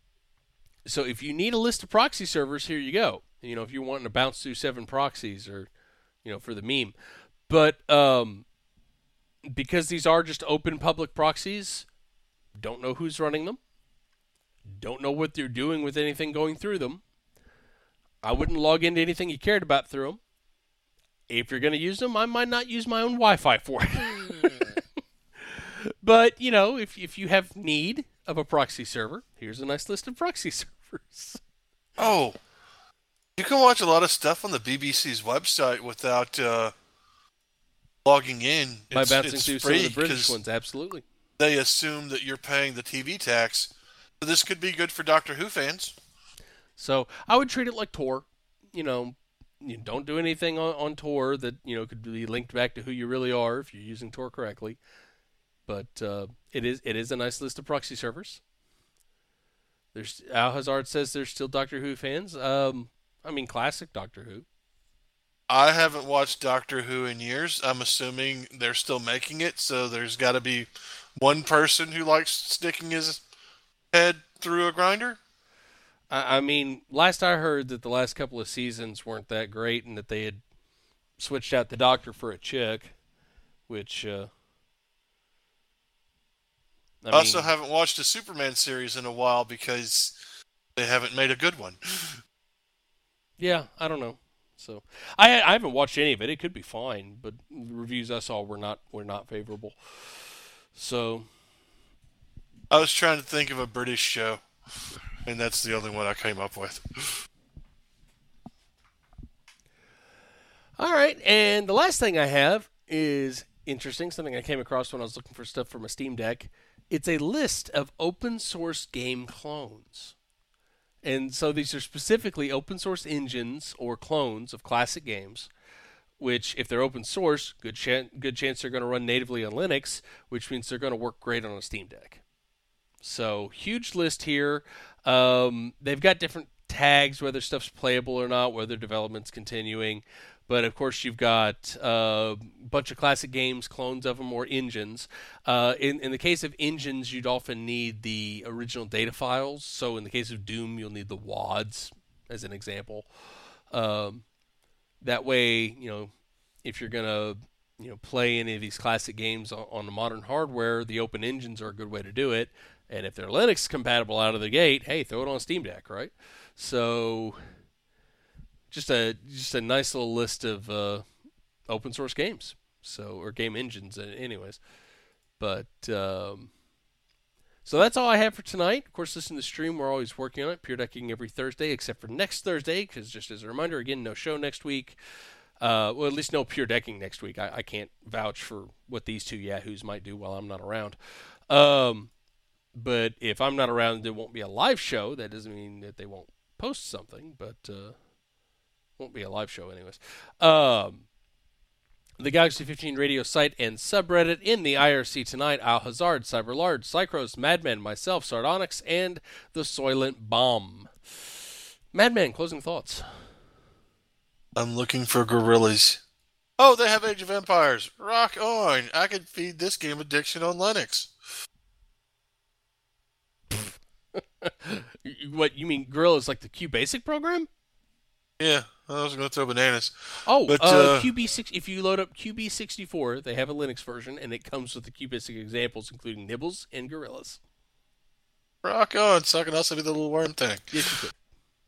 so if you need a list of proxy servers, here you go. You know, if you're wanting to bounce through seven proxies, or, you know, for the meme. But um, because these are just open public proxies, don't know who's running them. Don't know what they're doing with anything going through them. I wouldn't log into anything you cared about through them. If you're going to use them, I might not use my own Wi-Fi for it. But, you know, if if you have need of a proxy server, here's a nice list of proxy servers. Oh, you can watch a lot of stuff on the B B C's website without uh, logging in. By it's, bouncing it's through some of the free British ones, absolutely. They assume that you're paying the T V tax. So this could be good for Doctor Who fans. So I would treat it like Tor. You know, you don't do anything on, on Tor that, you know, could be linked back to who you really are if you're using Tor correctly. But uh, it is it is a nice list of proxy servers. There's Al Hazard says there's still Doctor Who fans. Um, I mean, classic Doctor Who. I haven't watched Doctor Who in years. I'm assuming they're still making it, so there's got to be one person who likes sticking his head through a grinder. I, I mean, last I heard that the last couple of seasons weren't that great, and that they had switched out the Doctor for a chick, which. Uh, I I also mean, haven't watched a Superman series in a while because they haven't made a good one. Yeah, I don't know. So I I haven't watched any of it. It could be fine, but the reviews I saw were not were not favorable. So I was trying to think of a British show, and that's the only one I came up with. all right, and the last thing I have is interesting, something I came across when I was looking for stuff for my Steam Deck. It's a list of open source game clones. And so these are specifically open source engines or clones of classic games, which, if they're open source, good, ch- good chance they're going to run natively on Linux, which means they're going to work great on a Steam Deck. So, huge list here. Um, they've got different tags, whether stuff's playable or not, whether development's continuing. But, of course, you've got a bunch of classic games, clones of them, or engines. Uh, in, in the case of engines, you'd often need the original data files. So, in the case of Doom, you'll need the W A Ds, as an example. Um, that way, you know, if you're going to you know play any of these classic games on, on the modern hardware, the open engines are a good way to do it. And if they're Linux compatible out of the gate, hey, throw it on Steam Deck, right? So... Just a just a nice little list of uh, open source games, so or game engines, anyways. But um, so that's all I have for tonight. Of course, listen to the stream. We're always working on it. Pure Decking every Thursday, except for next Thursday, because just as a reminder, again, no show next week. Uh, well, at least no Pure Decking next week. I, I can't vouch for what these two yahoos might do while I'm not around. Um, but if I'm not around, there won't be a live show. That doesn't mean that they won't post something, but. Uh, Won't be a live show, anyways. Um, the Galaxy fifteen radio site and subreddit in the I R C tonight. Al Hazard, Cyberlard, Cycros, Madman, myself, Sardonyx, and the Soylent Bomb. Madman, closing thoughts. I'm looking for gorillas. Oh, they have Age of Empires. Rock on. I could feed this game addiction on Linux. What, you mean Gorilla is like the Q Basic program? Yeah, I was going to throw bananas. Oh, but, uh, uh, Q B six. If you load up Q B sixty-four, they have a Linux version, and it comes with the Q Basic examples, including Nibbles and Gorillas. Rock on, so I can also do the little worm thing. Yes, you could.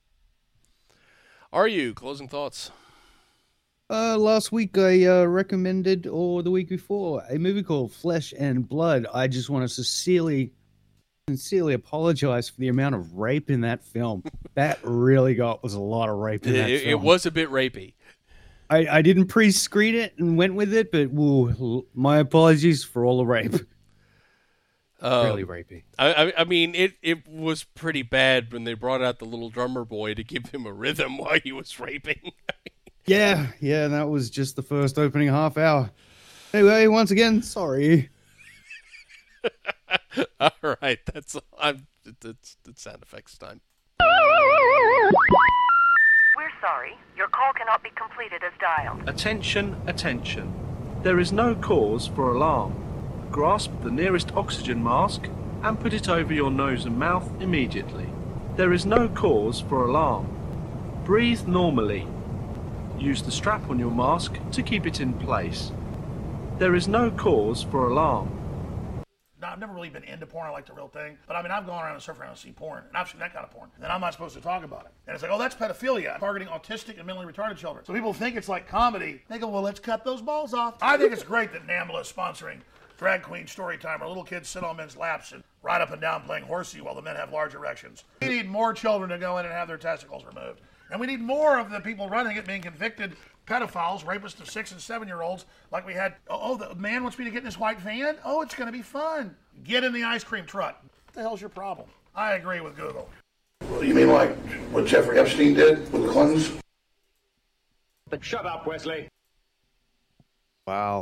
Are you closing thoughts? Uh, last week I uh, recommended, or the week before, a movie called Flesh and Blood. I just want to sincerely, sincerely apologize for the amount of rape in that film. That really got was a lot of rape in that It, film. it was a bit rapey. I, I didn't pre-screen it and went with it, but woo, my apologies for all the rape. Um, really rapey. I, I, I mean, it, it was pretty bad when they brought out the little drummer boy to give him a rhythm while he was raping. Yeah, yeah, that was just the first opening half hour. Anyway, once again, sorry. All right, that's I'm it's, it's sound effects time. We're sorry. Your call cannot be completed as dialed. Attention, attention. There is no cause for alarm. Grasp the nearest oxygen mask and put it over your nose and mouth immediately. There is no cause for alarm. Breathe normally. Use the strap on your mask to keep it in place. There is no cause for alarm. No, I've never really been into porn. I like the real thing. But I mean, I've gone around and surfed around and seen porn, and I've seen that kind of porn. And then I'm not supposed to talk about it. And it's like, oh, that's pedophilia, targeting autistic and mentally retarded children. So people think it's like comedy. They go, well, let's cut those balls off. I think it's great that NAMBLA is sponsoring Drag Queen Story Time, where little kids sit on men's laps and ride up and down playing horsey while the men have large erections. We need more children to go in and have their testicles removed. And we need more of the people running it being convicted pedophiles, rapists of six and seven year olds, like we had. Oh, the man wants me to get in this white van? Oh, it's going to be fun. Get in the ice cream truck. What the hell's your problem? I agree with Google. Well, you mean like what Jeffrey Epstein did with the Clintons? Shut up, Wesley. Wow.